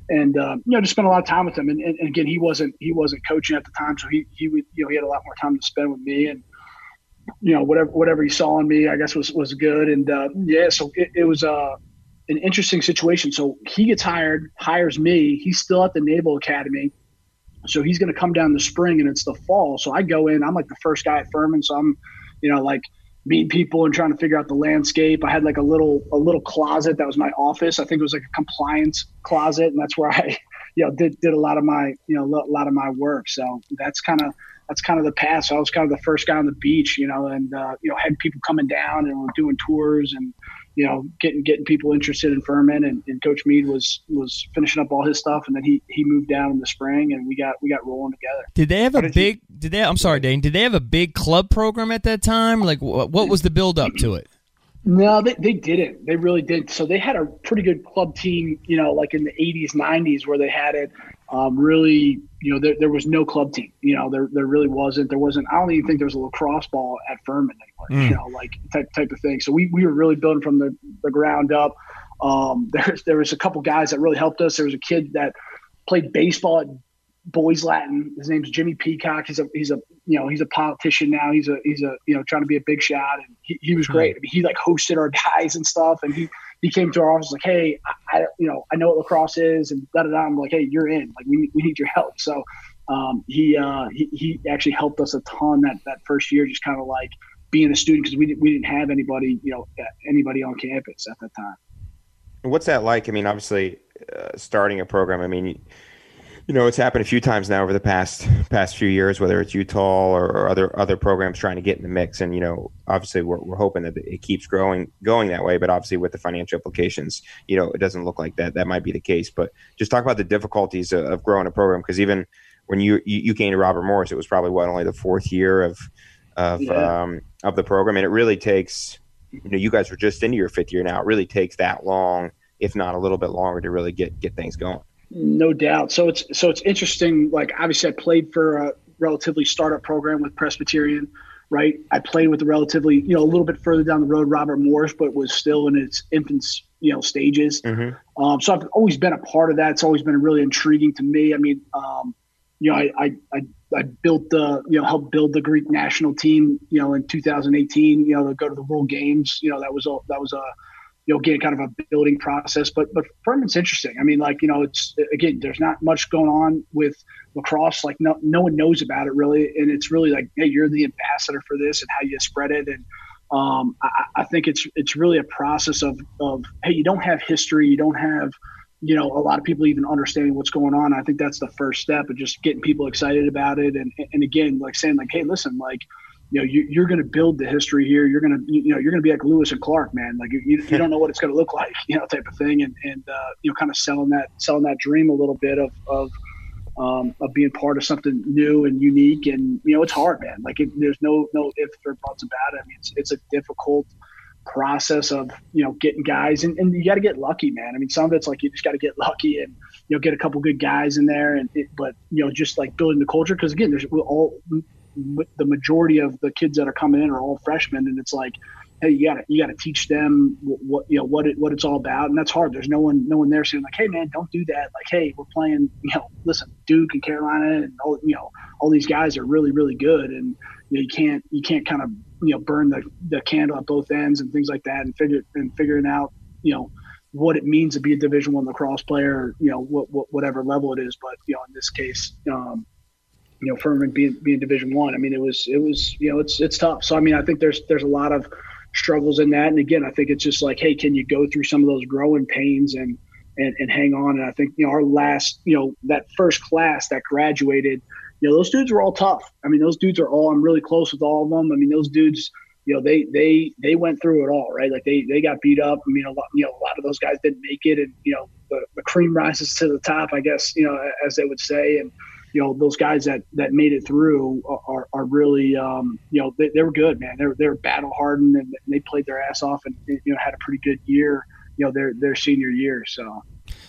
and uh, you know, just spent a lot of time with him. And, and, and again, he wasn't he wasn't coaching at the time, so he he would you know he had a lot more time to spend with me, and you know whatever whatever he saw in me, I guess was was good. And uh, yeah, so it, it was uh, an interesting situation. So he gets hired, hires me. He's still at the Naval Academy. So he's going to come down in the spring, and it's the fall. So I go in. I'm like the first guy at Furman. So I'm, you know, like meeting people and trying to figure out the landscape. I had like a little a little closet that was my office. I think it was like a compliance closet, and that's where I, you know, did did a lot of my, you know, a lot of my work. So that's kind of that's kind of the path. So I was kind of the first guy on the beach, you know, and uh, you know, had people coming down and we're doing tours and, you know, getting getting people interested in Furman, and, and Coach Meade was was finishing up all his stuff, and then he he moved down in the spring, and we got we got rolling together. Did they have a big? You, did they? I'm sorry, Dane. Did they have a big club program at that time? Like, what, what was the build up to it? No, they they didn't. They really didn't. So they had a pretty good club team, you know, like in the eighties, nineties, where they had it. Um, really, you know, there, there was no club team. You know, there there really wasn't. There wasn't. I don't even think there was a lacrosse ball at Furman anymore. Mm. You know, like type type of thing. So we, we were really building from the, the ground up. Um, there there was a couple guys that really helped us. There was a kid that played baseball at Boys Latin. His name's Jimmy Peacock. He's a he's a you know he's a politician now. He's a he's a you know trying to be a big shot, and he, he was great. I mean, he like hosted our guys and stuff, and he. He came to our office like, hey, I, I, you know, I know what lacrosse is, and da da da. I'm like, hey, you're in. Like, we we need your help. So um, he uh, he he actually helped us a ton that that first year, just kind of like being a student, because we didn't we didn't have anybody you know anybody on campus at that time. What's that like? I mean, obviously, uh, starting a program. I mean. You know, it's happened a few times now over the past past few years, whether it's Utah or, or other other programs trying to get in the mix. And, you know, obviously we're, we're hoping that it keeps growing, going that way. But obviously with the financial implications, you know, it doesn't look like that. That might be the case. But just talk about the difficulties of, of growing a program, because even when you, you you came to Robert Morris, it was probably, what, only the fourth year of of yeah. um, of the program. And it really takes, you know, you guys were just into your fifth year now. It really takes that long, if not a little bit longer, to really get get things going. No doubt. So it's so it's interesting. Like, obviously, I played for a relatively startup program with Presbyterian, right? I played with the relatively, you know, a little bit further down the road, Robert Morris, but was still in its infants, you know, stages. Mm-hmm. Um, so I've always been a part of that. It's always been really intriguing to me. I mean, um, you know, I I I, I built the, you know, helped build the Greek national team, you know, in two thousand eighteen. You know, to go to the World Games. You know, that was a that was a you know, again, kind of a building process, but, but Furman's interesting. I mean, like, you know, it's, again, there's not much going on with lacrosse. Like no, no one knows about it really. And it's really like, hey, you're the ambassador for this and how you spread it. And um, I, I think it's, it's really a process of, of, hey, you don't have history. You don't have, you know, a lot of people even understanding what's going on. I think that's the first step of just getting people excited about it. And, and again, like saying like, hey, listen, like, you know, you, you're going to build the history here. You're going to, you know, you're going to be like Lewis and Clark, man. Like you, you don't know what it's going to look like, you know, type of thing. And, and, uh, you know, kind of selling that, selling that dream a little bit of, of, um, of being part of something new and unique. And, you know, it's hard, man. Like it, there's no, no ifs or buts about it. I mean, it's, it's a difficult process of, you know, getting guys and, and you got to get lucky, man. I mean, some of it's like, you just got to get lucky and, you know, get a couple good guys in there. And, it, but, you know, just like building the culture. Cause again, there's all, the majority of the kids that are coming in are all freshmen, and it's like, hey, you gotta you gotta teach them what you know what it what it's all about, and that's hard. There's no one no one there saying like, hey man, don't do that. Like, hey, we're playing, you know, listen, Duke and Carolina and all you know all these guys are really really good, and you know, you can't you can't kind of you know burn the, the candle at both ends and things like that, and figure and figuring out you know what it means to be a Division One lacrosse player, you know what, what whatever level it is, but you know in this case. Um, you know, Furman being, being Division One. I. I mean, it was, it was, you know, it's, it's tough. So, I mean, I think there's, there's a lot of struggles in that. And again, I think it's just like, hey, can you go through some of those growing pains and, and, and hang on? And I think, you know, our last, you know, that first class that graduated, you know, those dudes were all tough. I mean, those dudes are all, I'm really close with all of them. I mean, those dudes, you know, they, they, they went through it all, right? Like they, they got beat up. I mean, a lot, you know, a lot of those guys didn't make it, and, you know, the, the cream rises to the top, I guess, you know, as they would say. And, you know, those guys that, that made it through are, are really, um, you know, they, they were good, man. They were, they were battle hardened, and they played their ass off, and, you know, had a pretty good year, you know, their, their senior year. So,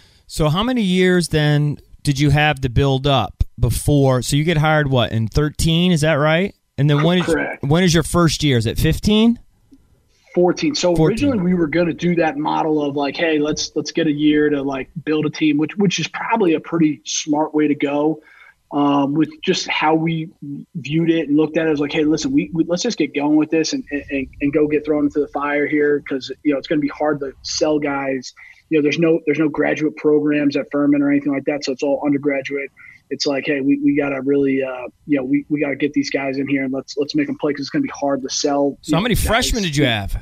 so how many years then did you have to build up before? So you get hired, what, in thirteen? Is that right? And then when is, when is your first year? Is it fifteen? fourteen. So fourteen. Originally we were going to do that model of like, hey, let's let's get a year to like build a team, which which is probably a pretty smart way to go. Um, with just how we viewed it and looked at it, it was like, hey, listen, we, we let's just get going with this and, and, and go get thrown into the fire here, because you know it's going to be hard to sell guys. You know, there's no there's no graduate programs at Furman or anything like that, so it's all undergraduate. It's like, hey, we, we gotta really, uh, you know, we, we gotta get these guys in here and let's let's make them play, because it's gonna be hard to sell. So how many guys. freshmen did you have?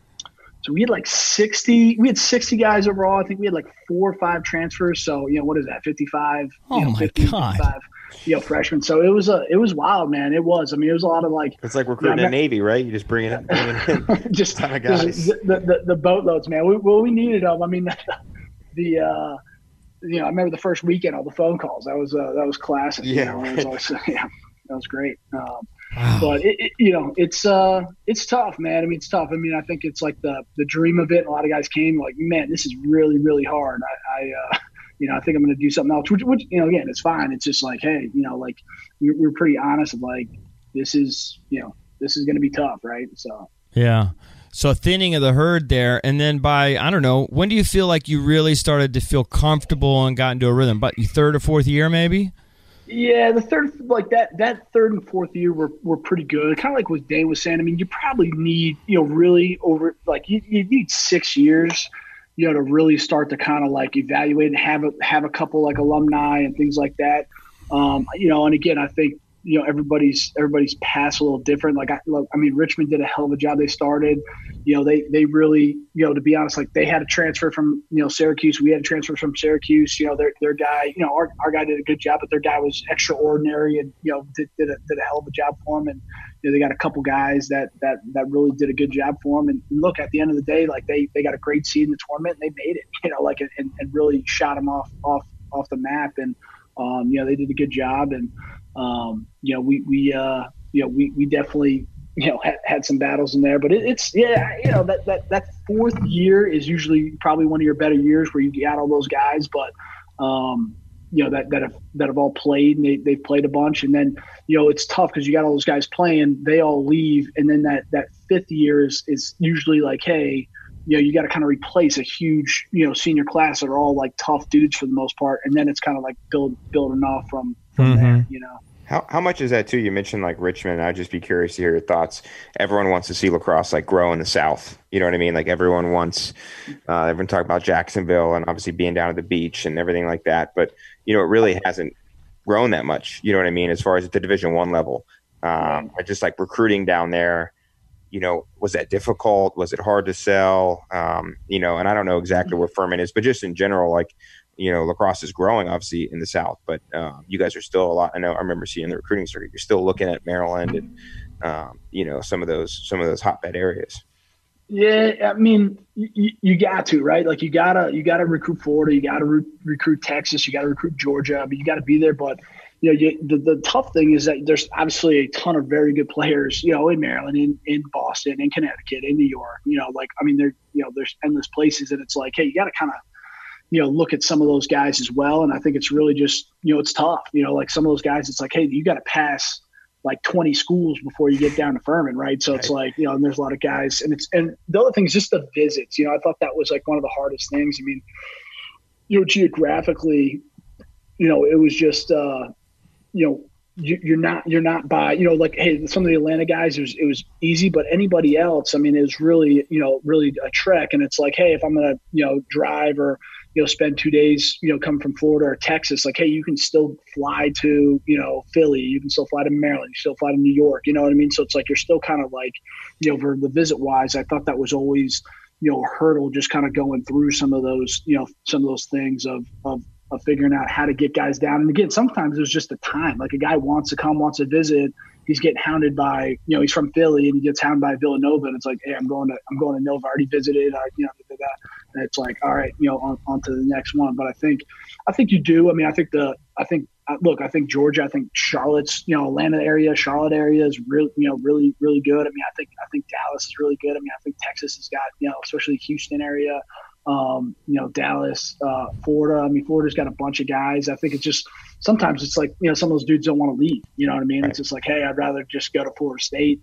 So we had like sixty. We had sixty guys overall. I think we had like four or five transfers. So you know, what is that? fifty-five. Oh you know, my fifty, God. fifty-five, you know, freshmen. So it was a it was wild, man. It was. I mean, it was a lot of like. It's like recruiting you know, a Navy, right? You just bring it up, bring it in. just ton of guys. just the, the the boatloads, man. We, well, we needed them. I mean, the. Uh, You know, I remember the first weekend, all the phone calls. That was uh, that was classic. Yeah, you know, it was always, yeah, that was great. Um, Wow. But it, it, you know, it's uh, it's tough, man. I mean, it's tough. I mean, I think it's like the the dream of it. A lot of guys came like, man, this is really really hard. I, I uh, you know, I think I'm going to do something else. Which, which, you know, again, it's fine. It's just like, hey, you know, like we're, we're pretty honest of like, this is, you know, this is going to be tough, right? So Yeah. So thinning of the herd there, and then by, I don't know, when do you feel like you really started to feel comfortable and got into a rhythm? But your third or fourth year maybe? Yeah, the third, like that, that third and fourth year were, were pretty good. Kind of like what Dane was saying. I mean, you probably need, you know, really over, like you, you need six years, you know, to really start to kind of like evaluate and have a, have a couple like alumni and things like that. Um, you know, and again, I think, you know, everybody's everybody's path's a little different. Like I, look, I mean, Richmond did a hell of a job. They started, you know, they they really, you know, to be honest, like they had a transfer from, you know, Syracuse. We had a transfer from Syracuse. You know, their their guy, you know, our, our guy did a good job, but their guy was extraordinary and, you know, did did a, did a hell of a job for them. And you know, they got a couple guys that that that really did a good job for them. And look, at the end of the day, like they they got a great seed in the tournament and they made it. You know, like and, and really shot them off off off the map. And um, you know, they did a good job. And Um, you know, we, we, uh, you know, we, we definitely, you know, had, had some battles in there, but it, it's, yeah, you know, that, that, that fourth year is usually probably one of your better years where you got all those guys, but, um, you know, that, that have, that have all played and they, they've played a bunch. And then, you know, it's tough because you got all those guys playing, they all leave. And then that, that fifth year is, is usually like, hey, you know, you got to kind of replace a huge, you know, senior class that are all like tough dudes for the most part. And then it's kind of like build, building off from, from Mm-hmm. there, you know. How how much is that too? You mentioned like Richmond. I'd just be curious to hear your thoughts. Everyone wants to see lacrosse like grow in the South. You know what I mean? Like everyone wants. Uh, everyone talk about Jacksonville and obviously being down at the beach and everything like that. But you know, it really hasn't grown that much. You know what I mean? As far as at the Division One level, um, I just like recruiting down there. You know, was that difficult? Was it hard to sell? Um, you know, and I don't know exactly where Furman is, but just in general, like. You know, lacrosse is growing obviously in the South, but uh, you guys are still a lot. I know I remember seeing the recruiting circuit. You're still looking at Maryland and um, you know some of those some of those hotbed areas. Yeah, I mean, you, you got to right. Like you gotta you gotta recruit Florida. You gotta re- recruit Texas. You gotta recruit Georgia. I mean, you got to be there. But you know, you, the the tough thing is that there's obviously a ton of very good players. You know, in Maryland, in in Boston, in Connecticut, in New York. You know, like I mean, there you know there's endless places, and it's like, hey, you got to kind of. You know, look at some of those guys as well. And I think it's really just, you know, it's tough, you know, like some of those guys, it's like, hey, you got to pass like twenty schools before you get down to Furman. Right. So right. It's like, you know, and there's a lot of guys and it's, and the other thing is just the visits, you know, I thought that was like one of the hardest things. I mean, you know, geographically, you know, it was just, uh, you know, you, you're not, you're not by, you know, like, hey, some of the Atlanta guys, it was, it was easy, but anybody else, I mean, it was really, you know, really a trek. And it's like, hey, if I'm going to, you know, drive or, you know, spend two days, you know, coming from Florida or Texas, like, hey, you can still fly to, you know, Philly, you can still fly to Maryland, you still fly to New York, you know what I mean? So it's like, you're still kind of like, you know, for the visit wise, I thought that was always, you know, a hurdle just kind of going through some of those, you know, some of those things of, of, of figuring out how to get guys down. And again, sometimes there's just a time, like a guy wants to come, wants to visit, he's getting hounded by, you know, he's from Philly and he gets hounded by Villanova. And it's like, hey, I'm going to, I'm going to Nova. I already visited, I, you know, da, da, da. And it's like, all right, you know, on, on to the next one. But I think, I think you do. I mean, I think the, I think, look, I think Georgia, I think Charlotte's, you know, Atlanta area, Charlotte area is really, you know, really, really good. I mean, I think, I think Dallas is really good. I mean, I think Texas has got, you know, especially Houston area, um, you know, Dallas, uh, Florida. I mean, Florida's got a bunch of guys. I think it's just, sometimes it's like, you know, some of those dudes don't want to leave, you know what I mean? Right. It's just like, hey, I'd rather just go to Florida State and,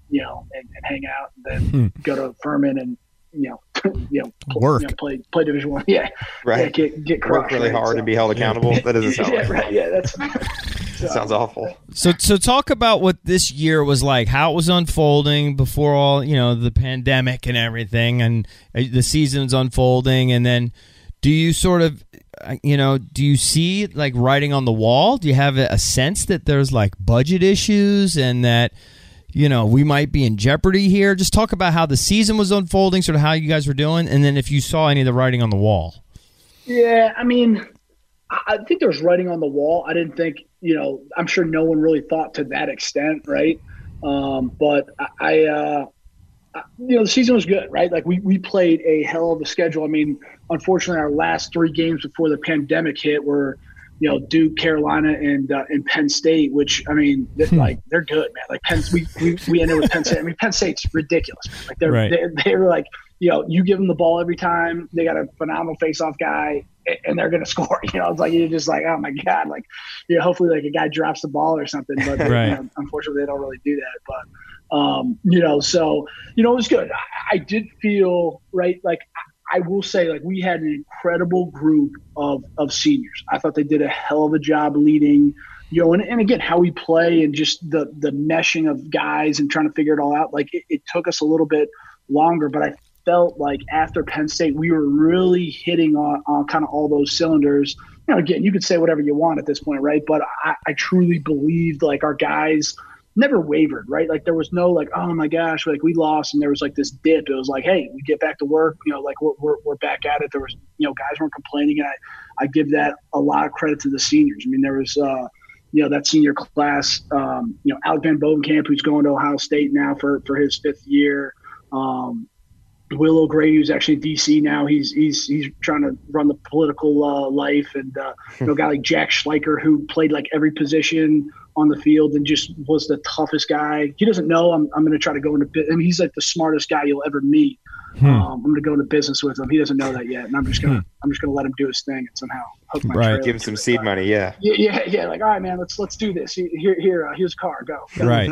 you know, and, and hang out, and then hmm. go to Furman and, you know, you know, work, you know, play, play Division One. Yeah. Right. Yeah, get, get work really right? hard so. to be held accountable. That doesn't sound yeah, right. Right. Yeah. That's, that sounds awful. So, so talk about what this year was like, how it was unfolding before all, you know, the pandemic and everything, and the season's unfolding. And then do you sort of, you know, do you see like writing on the wall? Do you have a sense that there's like budget issues and that, you know, we might be in jeopardy here? Just talk about how the season was unfolding, sort of how you guys were doing, and then if you saw any of the writing on the wall. Yeah, I mean, I think there's writing on the wall. I didn't think, you know, I'm sure no one really thought to that extent, right? Um, but I, uh, you know, the season was good, right? Like we, we played a hell of a schedule. I mean, unfortunately, our last three games before the pandemic hit were, you know, Duke, Carolina, and uh, and Penn State, which, I mean, they're, hmm. like, they're good, man. Like, Penn, we, we, we ended with Penn State. I mean, Penn State's ridiculous, man. Like, they're, right. they're, they're like, you know, you give them the ball every time. They got a phenomenal face-off guy, and they're going to score. You know, it's like, you're just like, oh, my God. Like, you know, hopefully, like, a guy drops the ball or something. But, right. you know, unfortunately, they don't really do that. But, um, you know, so, you know, it was good. I, I did feel, right, like, I will say, like, we had an incredible group of, of seniors. I thought they did a hell of a job leading, you know, and, and again, how we play and just the the meshing of guys and trying to figure it all out. Like, it, it took us a little bit longer, but I felt like after Penn State, we were really hitting on, on kind of all those cylinders. You know, again, you could say whatever you want at this point, right? But I, I truly believed, like, our guys – never wavered, right? Like there was no like, oh my gosh, like we lost and there was like this dip. It was like, hey, we get back to work, you know, like we're we're, we're back at it. There was, you know, guys weren't complaining. And I, I give that a lot of credit to the seniors. I mean, there was, uh, you know, that senior class, um, you know, Alec Van Bovenkamp, who's going to Ohio State now for, for his fifth year. Um, Will O'Grady, who's actually in D C now, he's he's he's trying to run the political uh, life, and uh, you know, a guy like Jack Schleicher, who played like every position on the field and just was the toughest guy. He doesn't know I'm I'm going to try to go into business. I mean, he's like the smartest guy you'll ever meet. Hmm. Um, I'm going to go into business with him. He doesn't know that yet, and I'm just gonna hmm. I'm just gonna let him do his thing and somehow hook my right. Give him some seed money, yeah. yeah, yeah, yeah. Like, all right, man, let's let's do this. Here, here, uh, here's a car, go. go. Right.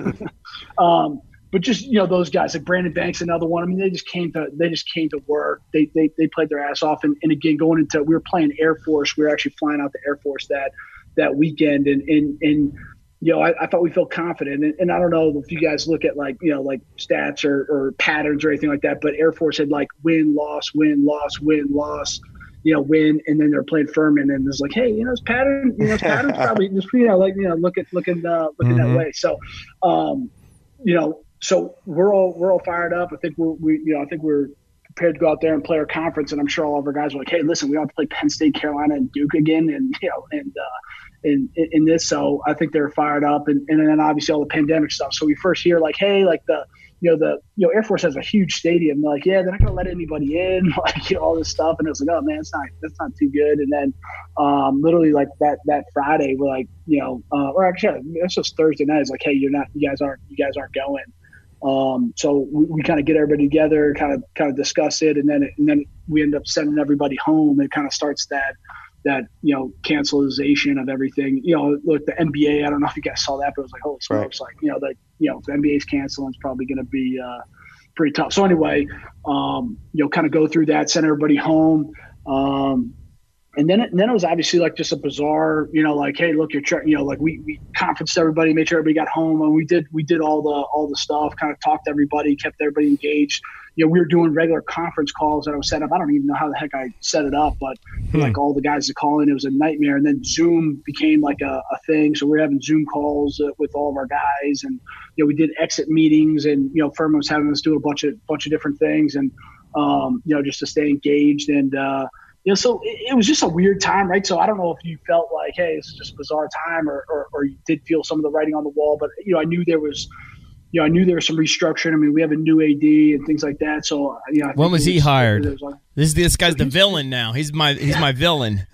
um, But just, you know, those guys like Brandon Banks, another one. I mean, they just came to they just came to work. They they they played their ass off. And, and again, going into we were playing Air Force. We were actually flying out to Air Force that that weekend. And and and you know, I, I thought we felt confident. And, and I don't know if you guys look at like, you know, like stats or, or patterns or anything like that. But Air Force had like win, loss, win, loss, win, loss. You know, win, and then they're playing Furman, and it's like, hey, you know, this pattern, you know, this pattern's probably just, you know, like, you know, looking looking uh, looking mm-hmm. that way. So, um, you know. So we're all we're all fired up. I think we're we you know I think we're prepared to go out there and play our conference. And I'm sure all of our guys were like, hey, listen, we have to play Penn State, Carolina, and Duke again, and you know, and uh, in, in in this. So I think they're fired up, and and then obviously all the pandemic stuff. So we first hear like, hey, like the you know the you know Air Force has a huge stadium. They're like, yeah, they're not gonna let anybody in, like, you know, all this stuff. And it was like, oh man, it's not that's not too good. And then um, literally like that that Friday, we're like, you know, uh, or actually it's just Thursday night. It's like, hey, you're not you guys aren't you guys aren't going. Um, so we, we kind of get everybody together, kind of kind of discuss it, and then it, and then we end up sending everybody home. It kind of starts that that you know cancelization of everything. You know, look, the N B A. I don't know if you guys saw that, but it was like, holy smokes! Right. Like, you know, the you know, if the N B A's canceling, it's probably going to be uh, pretty tough. So anyway, um, you know, kind of go through that, send everybody home. Um, And then, it, and then it was obviously like just a bizarre, you know, like, hey, look, you're, trying, you know, like we, we conferenced everybody, made sure everybody got home, and we did, we did all the, all the stuff, kind of talked to everybody, kept everybody engaged. You know, we were doing regular conference calls that I was set up. I don't even know how the heck I set it up, but hmm. like all the guys that call in, it was a nightmare. And then Zoom became like a, a thing. So we were having Zoom calls uh, with all of our guys, and, you know, we did exit meetings, and, you know, Furman was having us do a bunch of, bunch of different things, and, um, you know, just to stay engaged. And, uh, You know, so it, it was just a weird time, right? So I don't know if you felt like, hey, this is just a bizarre time, or, or, or you did feel some of the writing on the wall. But, you know, I knew there was, you know, I knew there was some restructuring. I mean, we have a new A D and things like that. So, you know, I when was he was, hired? Was like, this this guy's the villain now. He's my he's my villain.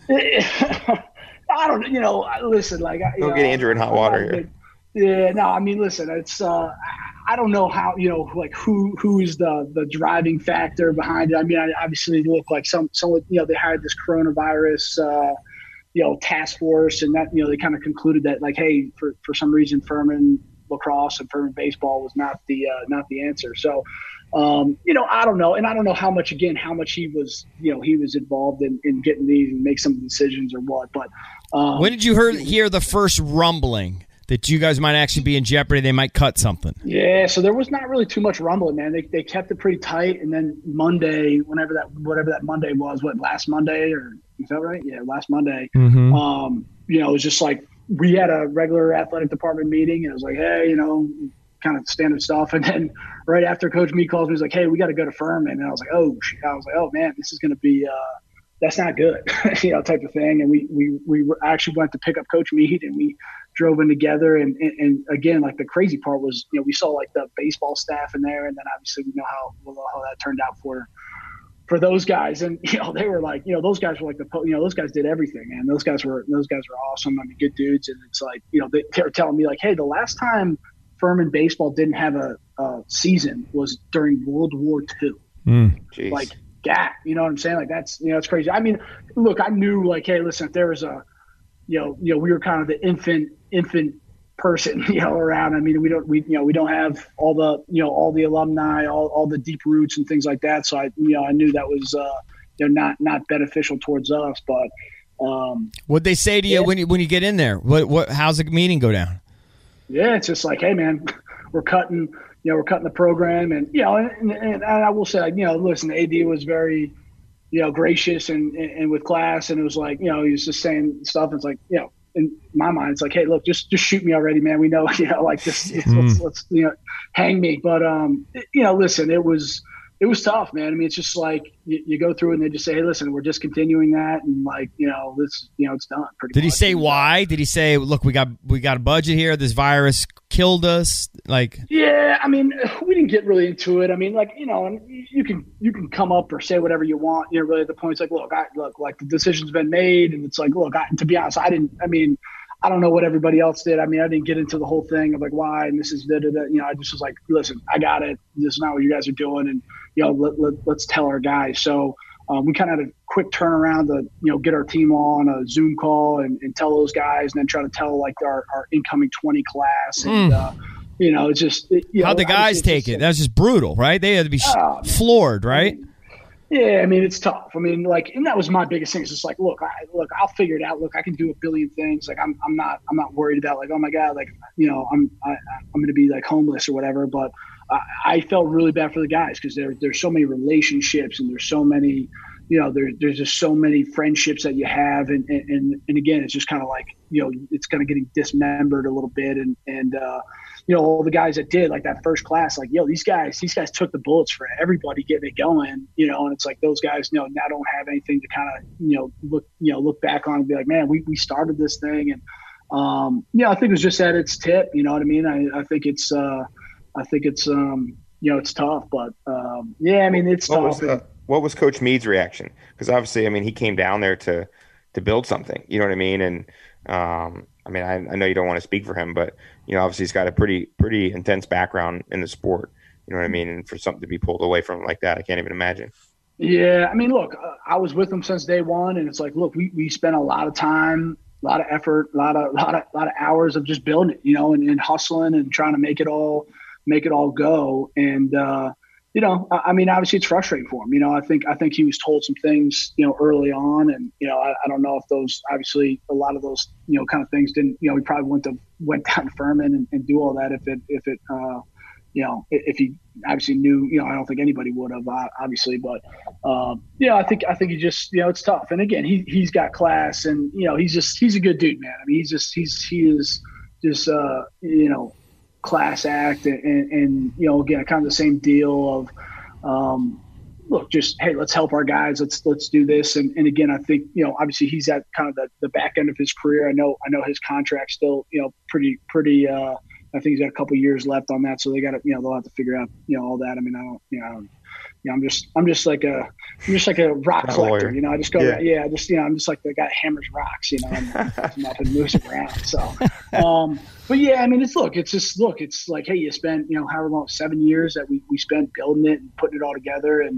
I don't, you know, listen, like, you don't know, get Andrew in hot water I, here. Yeah, no, I mean, listen, it's. Uh, I don't know how, you know, like who who's the the driving factor behind it. I mean, I obviously look like some someone, you know, they hired this coronavirus, uh, you know, task force, and that, you know, they kind of concluded that like, hey, for, for some reason, Furman, lacrosse and Furman baseball was not the uh, not the answer. So, um, you know, I don't know, and I don't know how much again how much he was you know he was involved in, in getting these and make some decisions or what. But um, when did you hear hear the first rumbling that you guys might actually be in jeopardy? They might cut something. Yeah, so there was not really too much rumbling, man. They they kept it pretty tight, and then Monday, whenever that whatever that Monday was, what last Monday or is that right? Yeah, last Monday. Mm-hmm. Um, you know, it was just like we had a regular athletic department meeting, and it was like, hey, you know, kind of standard stuff. And then right after Coach Meade calls me, he's like, hey, we got to go to Furman, and I was like, oh, shit. I was like, oh man, this is going to be. Uh, that's not good, you know, type of thing. And we, we, we actually went to pick up Coach Meade, and we drove in together. And, and, and again, like the crazy part was, you know, we saw like the baseball staff in there, and then obviously we know how, how that turned out for, for those guys. And, you know, they were like, you know, those guys were like the, you know, those guys did everything, man. Those guys were, those guys were awesome. I mean, good dudes. And it's like, you know, they, they were telling me like, hey, the last time Furman baseball didn't have a, a season was during World War Two. Mm. Like, yeah, you know what I'm saying? Like that's, you know, it's crazy. I mean, look, I knew like, hey, listen, if there was a, you know, you know, we were kind of the infant, infant person, you know, around. I mean, we don't, we, you know, we don't have all the, you know, all the alumni, all, all the deep roots and things like that. So I, you know, I knew that was, uh, you know, not, not beneficial towards us, but, um, what'd they say to you yeah. when you, when you get in there? What, what, how's the meeting go down? Yeah. It's just like, hey man, we're cutting, you know, we're cutting the program, and, you know, and, and, and I will say, you know, listen, the A D was very, you know, gracious and, and, and with class. And it was like, you know, he was just saying stuff. And it's like, you know, in my mind, it's like, hey, look, just, just shoot me already, man. We know, you know, like this, let's, mm. let's, let's, you know, hang me. But, um, you know, listen, it was, it was tough, man. I mean, it's just like you, you go through and they just say, hey, listen, we're discontinuing that. And like, you know, this, you know, it's done pretty Did much. he say why? Did he say, look, we got, we got a budget here. This virus killed us. Like, yeah, I mean, we didn't get really into it. I mean, like, you know, and you can, you can come up or say whatever you want. You know, really at the point, it's like, look, I look, like the decision's been made. And it's like, look, I, to be honest, I didn't, I mean, I don't know what everybody else did. I mean, I didn't get into the whole thing of like why, and this is da, da, da. You know, I just was like, listen, I got it. This is not what you guys are doing, and you know, let, let, let's tell our guys. So um, we kind of had a quick turnaround to you know get our team all on a Zoom call and, and tell those guys, and then try to tell like our, our incoming twenty class, and mm. uh, you know, it's just it, you how'd know, the guys take it? That was just brutal, right? They had to be uh, floored, right? I mean, Yeah, I mean, it's tough. I mean, like, and that was my biggest thing. It's just like, look, I, look, I'll figure it out. Look, I can do a billion things. Like, I'm, I'm not, I'm not worried about like, oh my God, like, you know, I'm, I, I'm going to be like homeless or whatever. But I, I felt really bad for the guys because there, there's so many relationships and there's so many, you know, there, there's just so many friendships that you have, and and and, and again, it's just kind of like, you know, it's kind of getting dismembered a little bit, and and. uh You know, all the guys that did like that first class, like, yo, these guys, these guys took the bullets for everybody getting it going, you know, and it's like those guys, you know, now don't have anything to kind of, you know, look, you know, look back on and be like, man, we, we started this thing. And, um, yeah, I think it was just at its tip, you know what I mean? I, I think it's, uh, I think it's, um, you know, it's tough, but, um, yeah, I mean, it's what tough. Was, uh, what was Coach Meade's reaction? Because obviously, I mean, he came down there to, to build something, you know what I mean? And, um, I mean, I, I know you don't want to speak for him, but, you know, obviously he's got a pretty, pretty intense background in the sport. You know what I mean? And for something to be pulled away from like that, I can't even imagine. Yeah. I mean, look, uh, I was with him since day one, and it's like, look, we, we spent a lot of time, a lot of effort, a lot of, lot of, lot of hours of just building it, you know, and, and hustling and trying to make it all, make it all go. And, uh, you know, I mean, obviously it's frustrating for him. You know, I think I think he was told some things, you know, early on, and you know, I, I don't know if those, obviously, a lot of those, you know, kind of things didn't, you know, he probably went to went down to Furman and, and do all that if it if it, uh, you know, if he obviously knew. You know, I don't think anybody would have, obviously, but um, yeah, I think I think he just, you know, it's tough. And again, he he's got class, and you know, he's just he's a good dude, man. I mean, he's just he's he is just uh, you know. class act, and, and, and you know, again, kind of the same deal of um look, just hey, let's help our guys, let's let's do this. And, and again, I think, you know, obviously he's at kind of the, the back end of his career. I know I know his contract's still, you know, pretty pretty uh I think he's got a couple years left on that, so they got to, you know, they'll have to figure out, you know, all that. I mean, I don't, you know, I don't, you know, I'm just, I'm just like a, I'm just like a rock Not collector, lawyer. you know. I just go, Yeah. yeah, I just, you know, I'm just like the guy that hammers rocks, you know, and nothing moves around. So, um, but yeah, I mean, it's look, it's just look, it's like, hey, you spent, you know, however long, seven years that we we spent building it and putting it all together, and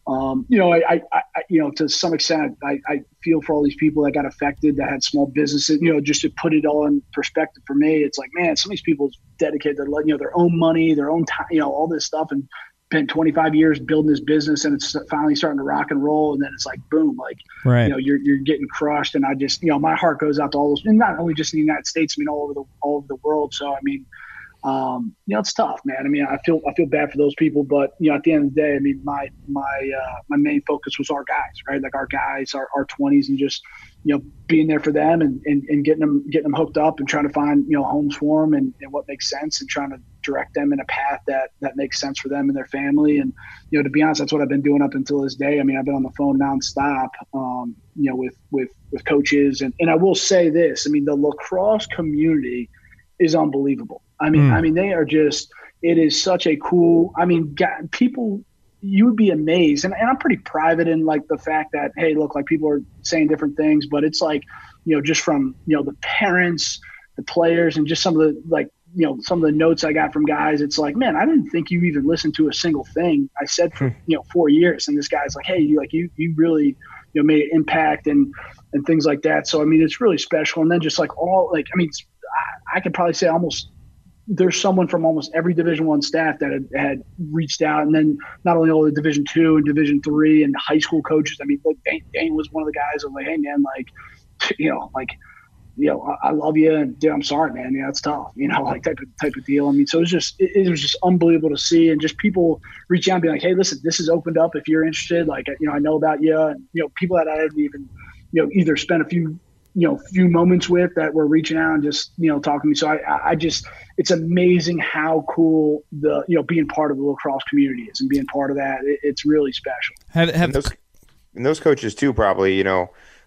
Um, you know, I, I, I, you know, to some extent, I, I feel for all these people that got affected, that had small businesses. You know, just to put it all in perspective for me, it's like, man, some of these people dedicated their, you know, their own money, their own time, you know, all this stuff, and spent twenty-five years building this business, and it's finally starting to rock and roll. And then it's like, boom, like, right. you know, you're you're getting crushed. And I just, you know, my heart goes out to all those, and not only just in the United States, I mean, all over the all over the world. So I mean. Um, you know, it's tough, man. I mean, I feel I feel bad for those people, but you know, at the end of the day, I mean, my my uh, my main focus was our guys, right? Like our guys, our our twenties, and just you know, being there for them and, and, and getting them getting them hooked up and trying to find you know homes for them and, and what makes sense, and trying to direct them in a path that that makes sense for them and their family. And you know, to be honest, that's what I've been doing up until this day. I mean, I've been on the phone nonstop, um, you know, with with with coaches, and and I will say this: I mean, the lacrosse community is unbelievable. I mean, mm. I mean, they are just, it is such a cool, I mean, God, people, you would be amazed. And, and I'm pretty private in like the fact that, hey, look, like people are saying different things, but it's like, you know, just from, you know, the parents, the players, and just some of the, like, you know, some of the notes I got from guys, it's like, man, I didn't think you even listened to a single thing I said for, you know, four years. And this guy's like, hey, you like, you, you really, you know, made an impact and, and things like that. So, I mean, it's really special. And then just like all, like, I mean, I, I could probably say almost, there's someone from almost every Division One staff that had, had reached out, and then not only all the Division Two and Division Three and high school coaches. I mean, like Dane, Dane was one of the guys that was like, "Hey, man, like, you know, like, you know, I, I love you, and dude, I'm sorry, man. Yeah, it's tough, you know, like type of type of deal." I mean, so it was just it, it was just unbelievable to see, and just people reach out and be like, "Hey, listen, this is opened up. If you're interested, like, you know, I know about you," and you know, people that I hadn't even, you know, either spent a few. you know, few moments with that were reaching out and just, you know, talking to me. So I, I just, it's amazing how cool the, you know, being part of the lacrosse community is, and being part of that. It, it's really special. Have, have and, those, and those coaches too, probably, you know,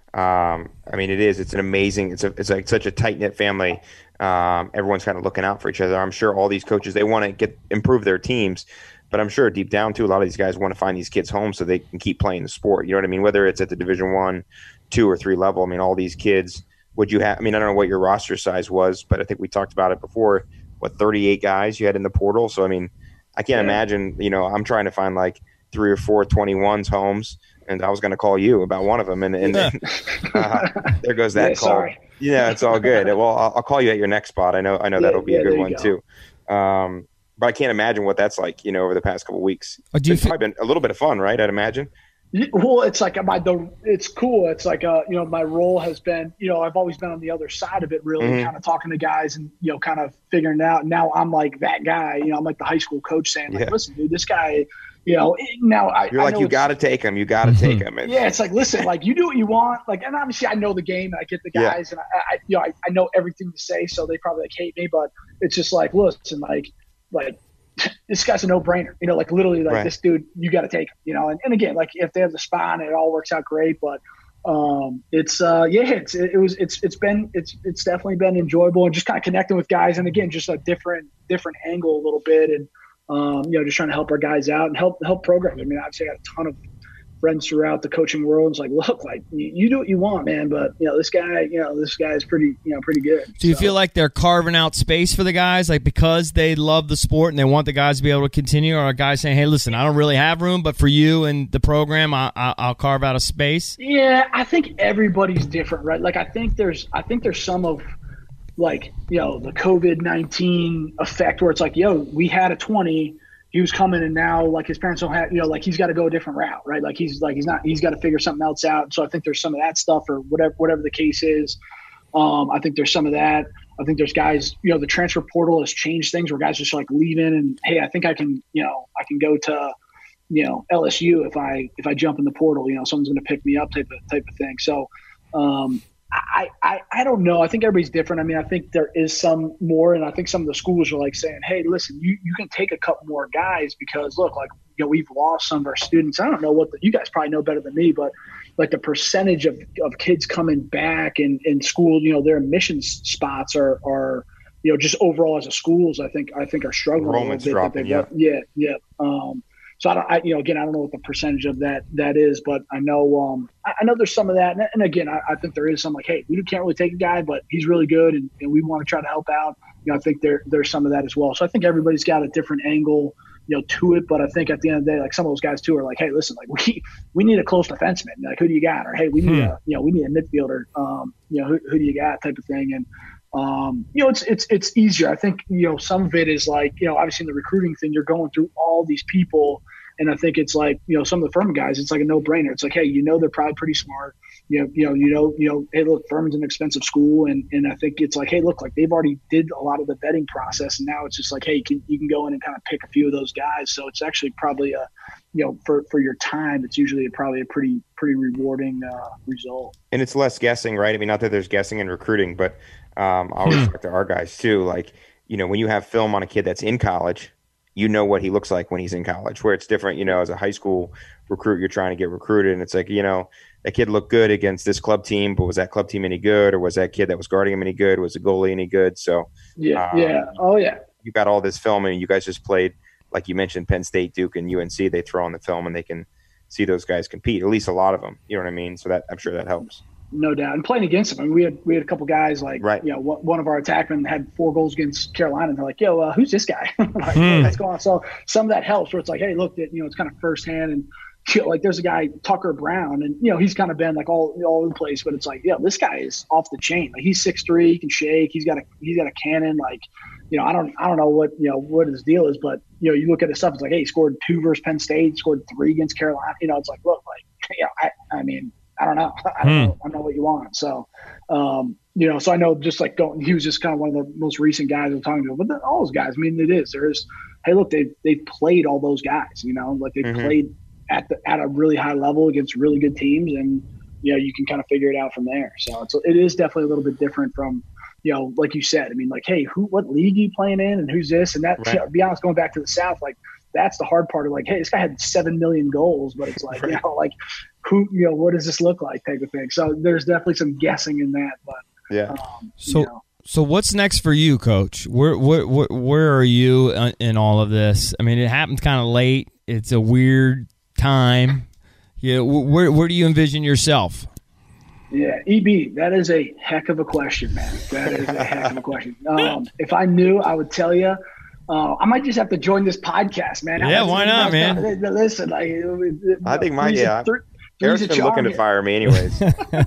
um, I mean, it is, it's an amazing, it's a, it's like such a tight knit family. Um, everyone's kind of looking out for each other. I'm sure all these coaches, they want to get, improve their teams, but I'm sure deep down too, a lot of these guys want to find these kids home so they can keep playing the sport. You know what I mean? Whether it's at the Division One, two or three level. I mean, all these kids, would you have, I mean, I don't know what your roster size was, but I think we talked about it before, what, thirty-eight guys you had in the portal. So, I mean, I can't yeah. imagine, you know, I'm trying to find like three or four twenty-ones homes, and I was going to call you about one of them. And, and uh, there goes that yeah, call. Sorry. Yeah, it's all good. Well, I'll, I'll call you at your next spot. I know, I know yeah, that'll be yeah, a good one go. too. Um, but I can't imagine what that's like, you know, over the past couple of weeks. Oh, do you it's f- probably been a little bit of fun, right? I'd imagine. Well, it's like my the it's cool. It's like uh you know my role has been you know I've always been on the other side of it, really mm-hmm. kind of talking to guys and you know kind of figuring it out. Now I'm like that guy. You know, I'm like the high school coach saying like, yeah. listen, dude, this guy. You know, now I you're I like know you got to take him. You got to take him. And, yeah, it's like listen, like you do what you want. Like, and obviously I know the game and I get the guys yeah. and I, I you know I, I know everything to say, so they probably like hate me, but it's just like listen, like like. this guy's a no-brainer, you know, like literally like right. this dude, you got to take him, you know, and, and again, like if they have the spine, it all works out great, but um, it's, uh, yeah, it's, it, it was, it's, it's been, it's, it's definitely been enjoyable and just kind of connecting with guys. And again, just a different, different angle a little bit. And, um, you know, just trying to help our guys out and help, help program. I mean, obviously I got a ton of friends throughout the coaching world. It's like, look, like you, you do what you want, man, but you know, this guy, you know, this guy is pretty, you know, pretty good. Do you so. feel like they're carving out space for the guys, like because they love the sport and they want the guys to be able to continue, or a guy saying, hey, listen, I don't really have room, but for you and the program, I, I, I'll carve out a space? Yeah, I think everybody's different, right? Like I think there's, I think there's some of like, you know, the COVID nineteen effect where it's like, yo, we had a twenty, he was coming and now like his parents don't have, you know, like he's got to go a different route, right? Like he's like, he's not, he's got to figure something else out. So I think there's some of that stuff or whatever, whatever the case is. Um, I think there's some of that. I think there's guys, you know, the transfer portal has changed things where guys just like leaving and, hey, I think I can, you know, I can go to, you know, L S U if I, if I jump in the portal, you know, someone's going to pick me up type of, type of thing. So, um, I, I, I don't know. I think everybody's different. I mean, I think there is some more, and I think some of the schools are like saying, hey, listen, you, you can take a couple more guys because, look, like, you know, we've lost some of our students. I don't know what the, you guys probably know better than me, but like the percentage of, of kids coming back in, in school, you know, their admissions spots are, are, you know, just overall as a schools, I think, I think are struggling. Enrollment's dropping, yeah. Yeah, yeah. Um, So I don't, I, you know, again, I don't know what the percentage of that that is, but I know, um, I, I know there's some of that, and, and again, I, I think there is some like, hey, we can't really take a guy, but he's really good, and, and we want to try to help out. You know, I think there there's some of that as well. So I think everybody's got a different angle you know, to it. But I think at the end of the day, like some of those guys too are like, hey, listen, like we we need a close defenseman. Like, who do you got? Or hey, we need hmm. a you know we need a midfielder. Um, you know, who, who do you got? Type of thing. And um, you know, it's it's it's easier. I think you know some of it is like you know obviously in the recruiting thing, you're going through all these people. And I think it's like, you know, some of the Furman guys, it's like a no-brainer. It's like, hey, you know, they're probably pretty smart. You know, you know, you know, you know, hey, look, Furman's an expensive school. And, and I think it's like, hey, look, like they've already did a lot of the vetting process. And now it's just like, hey, you can, you can go in and kind of pick a few of those guys. So it's actually probably a, you know, for, for your time, it's usually a, probably a pretty, pretty rewarding uh, result. And it's less guessing, right? I mean, not that there's guessing in recruiting, but um, I always talk to our guys too. Like, you know, when you have film on a kid that's in college, you know what he looks like when he's in college, where it's different, you know, as a high school recruit, you're trying to get recruited. And it's like, you know, that kid looked good against this club team, but was that club team any good? Or was that kid that was guarding him any good? Was the goalie any good? So, yeah, um, yeah. Oh, yeah. You got all this film and you guys just played, like you mentioned, Penn State, Duke, and U N C. They throw on the film and they can see those guys compete, at least a lot of them. You know what I mean? So that I'm sure that helps. No doubt. And playing against them, I mean, we had we had a couple guys like, right. you know, one of our attackmen had four goals against Carolina, and they're like, yo, uh, who's this guy? like, mm. What's going on? So some of that helps where it's like, hey, look, you know, it's kind of firsthand. And, you know, like, there's a guy, Tucker Brown, and, you know, he's kind of been like all all over the place, but it's like, yeah, this guy is off the chain. Like, he's six three, he can shake, he's got a he's got a cannon. Like, you know, I don't I don't know what, you know, what his deal is, but, you know, you look at his stuff, it's like, hey, he scored two versus Penn State, scored three against Carolina. You know, it's like, look, like, you know, I, I mean, I don't know. I don't, hmm. know. I don't know what you want. So, um, you know, so I know just like going, he was just kind of one of the most recent guys I'm talking to. But the, all those guys, I mean, it is. There is, hey, look, they've, they've played all those guys, you know, like they've mm-hmm. played at the at a really high level against really good teams. And, you know, you can kind of figure it out from there. So it's, it is definitely a little bit different from, you know, like you said. I mean, like, hey, who, what league are you playing in and who's this? And that, right. to be honest, going back to the South, like, that's the hard part of like, hey, this guy had seven million goals, but it's like, right. you know, like who, you know, what does this look like type of thing. So there's definitely some guessing in that, but yeah. Um, so, you know. so what's next for you, Coach? Where, where, where, where are you in all of this? I mean, it happened kind of late. It's a weird time. Yeah. Where, where do you envision yourself? Yeah, E B, that is a heck of a question, man. That is a heck of a question. Um, if I knew, I would tell you. Uh, I might just have to join this podcast, man. Yeah, why not, man? Listen, like, I think my yeah. Eric's been looking to fire me, anyways.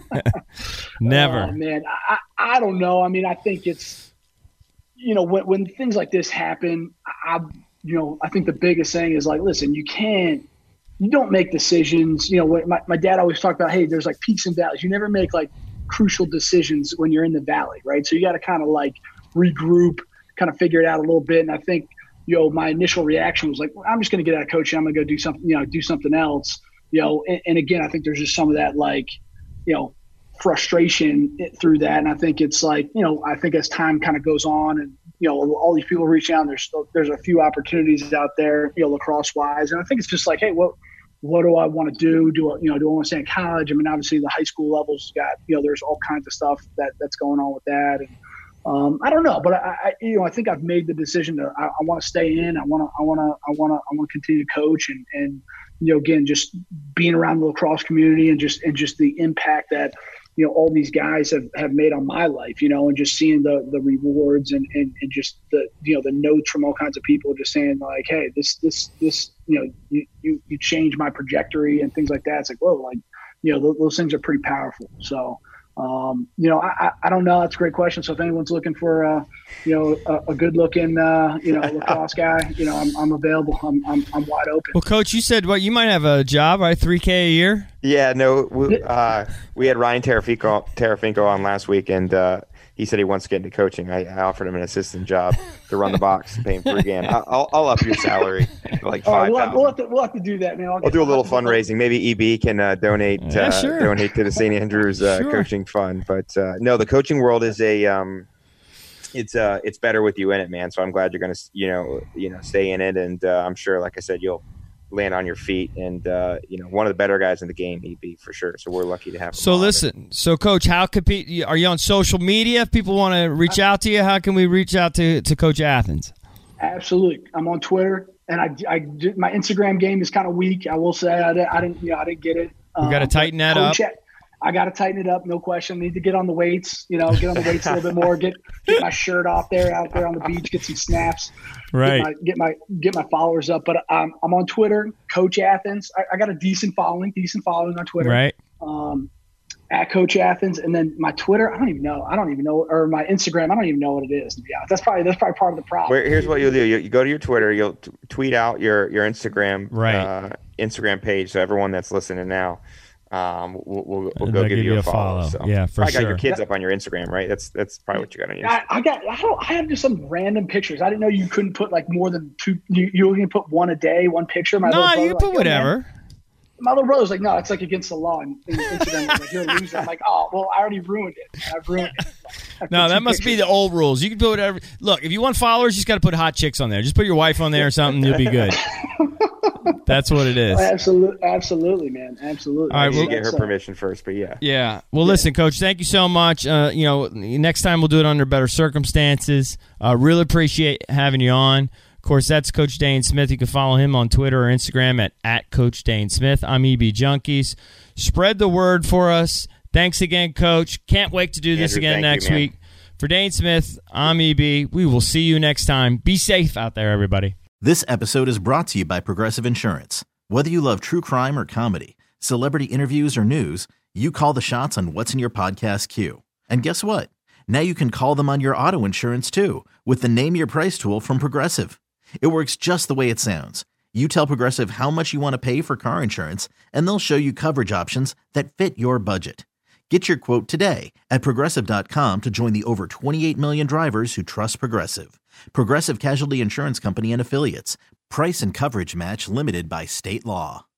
Never, uh, man. I, I don't know. I mean, I think it's, you know, when when things like this happen, I, you know, I think the biggest thing is like, listen, you can't, you don't make decisions. You know, my my dad always talked about, hey, there's like peaks and valleys. You never make like crucial decisions when you're in the valley, right? So you got to kind of like regroup, kind of figure it out a little bit. And I think, you know, my initial reaction was like, well, I'm just going to get out of coaching. I'm going to go do something, you know, do something else, you know. And, and again, I think there's just some of that, like, you know, frustration through that. And I think it's like, you know, I think as time kind of goes on and, you know, all these people reach out, and there's, there's a few opportunities out there, you know, lacrosse wise. And I think it's just like, hey, what, what do I want to do? Do I, you know, do I want to stay in college? I mean, obviously the high school level's got, you know, there's all kinds of stuff that that's going on with that. And, Um, I don't know, but I, I, you know, I think I've made the decision to. I, I want to stay in. I want to. I want to. I want to. I want to continue to coach, and, and you know, again, just being around the lacrosse community, and just and just the impact that, you know, all these guys have, have made on my life, you know, and just seeing the, the rewards and, and, and just the, you know, the notes from all kinds of people just saying like, hey, this this this you know, you you, you changed my trajectory and things like that. It's like, whoa, like, you know, those, those things are pretty powerful. So. Um, you know, I, I don't know. That's a great question. So if anyone's looking for, uh, you know, a, a good looking, uh, you know, lacrosse guy, you know, I'm, I'm available. I'm, I'm, I'm wide open. Well, Coach, you said, what, you might have a job, right? three K a year? Yeah, no, we, uh, we had Ryan Tarafinko, Tarafinko on last week, and uh, he said he wants to get into coaching. I, I offered him an assistant job to run the box and pay him three grand. I'll, I'll up your salary to like five thousand. Right, we'll, we'll, we'll have to do that, man. I'll, I'll do a little fundraising. Maybe E B can uh, donate yeah, uh, sure. donate to the Saint Andrews uh, sure. coaching fund. But uh, no, the coaching world is a um, it's uh, it's better with you in it, man. So I'm glad you're gonna you know you know stay in it, and uh, I'm sure, like I said, you'll land on your feet, and uh, you know, one of the better guys in the game, E B, for sure. So we're lucky to have him. So listen, so Coach, how could pe- are you on social media? If people want to reach out to you, how can we reach out to, to Coach Athens? Absolutely, I'm on Twitter, and I, I my Instagram game is kind of weak. I will say I didn't, I didn't, you know, I didn't get it. We got to um, tighten that up. At, I got to tighten it up, no question. Need to get on the weights, you know, get on the weights a little bit more. Get get my shirt off there, out there on the beach, get some snaps. Right. Get my get my, get my followers up. But um, I'm on Twitter, Coach Athens. I, I got a decent following, decent following on Twitter. Right. Um, at Coach Athens, and then my Twitter, I don't even know. I don't even know, or my Instagram, I don't even know what it is. To be honest, that's probably that's probably part of the problem. Where, here's what you'll do: you, you go to your Twitter, you'll t- tweet out your your Instagram right. uh, Instagram page. So everyone that's listening now. Um, we'll, we'll, we'll go They'll give, give you you a a follow. follow. So. Yeah, for I got sure. your kids up on your Instagram, right? That's that's probably what you got on your. I, I got. I don't. I have just some random pictures. I didn't know you couldn't put like more than two. You you only put one a day, one picture. My no, little you can brother, put like, whatever. Man, my little brother's like, no, it's like against the law. And Instagram was like, you're a loser. I'm like, oh, well, I already ruined it. I've ruined it. I've No, that must pictures. be the old rules. You can put whatever. Look, if you want followers, you just got to put hot chicks on there. Just put your wife on there or something. You'll be good. That's what it is. Absolutely, absolutely, man, absolutely. All right, we'll get her permission first, but yeah. Yeah. Well, yeah. Listen, Coach, thank you so much. Uh, you know, next time we'll do it under better circumstances. Uh, really appreciate having you on. Of course, that's Coach Dane Smith. You can follow him on Twitter or Instagram at, at Coach Dane Smith. I'm E B Junkies. Spread the word for us. Thanks again, Coach. Can't wait to do this Andrew, again next you, week. For Dane Smith, I'm E B. We will see you next time. Be safe out there, everybody. This episode is brought to you by Progressive Insurance. Whether you love true crime or comedy, celebrity interviews or news, you call the shots on what's in your podcast queue. And guess what? Now you can call them on your auto insurance too with the Name Your Price tool from Progressive. It works just the way it sounds. You tell Progressive how much you want to pay for car insurance, and they'll show you coverage options that fit your budget. Get your quote today at Progressive dot com to join the over twenty-eight million drivers who trust Progressive. Progressive Casualty Insurance Company and Affiliates. Price and coverage match limited by state law.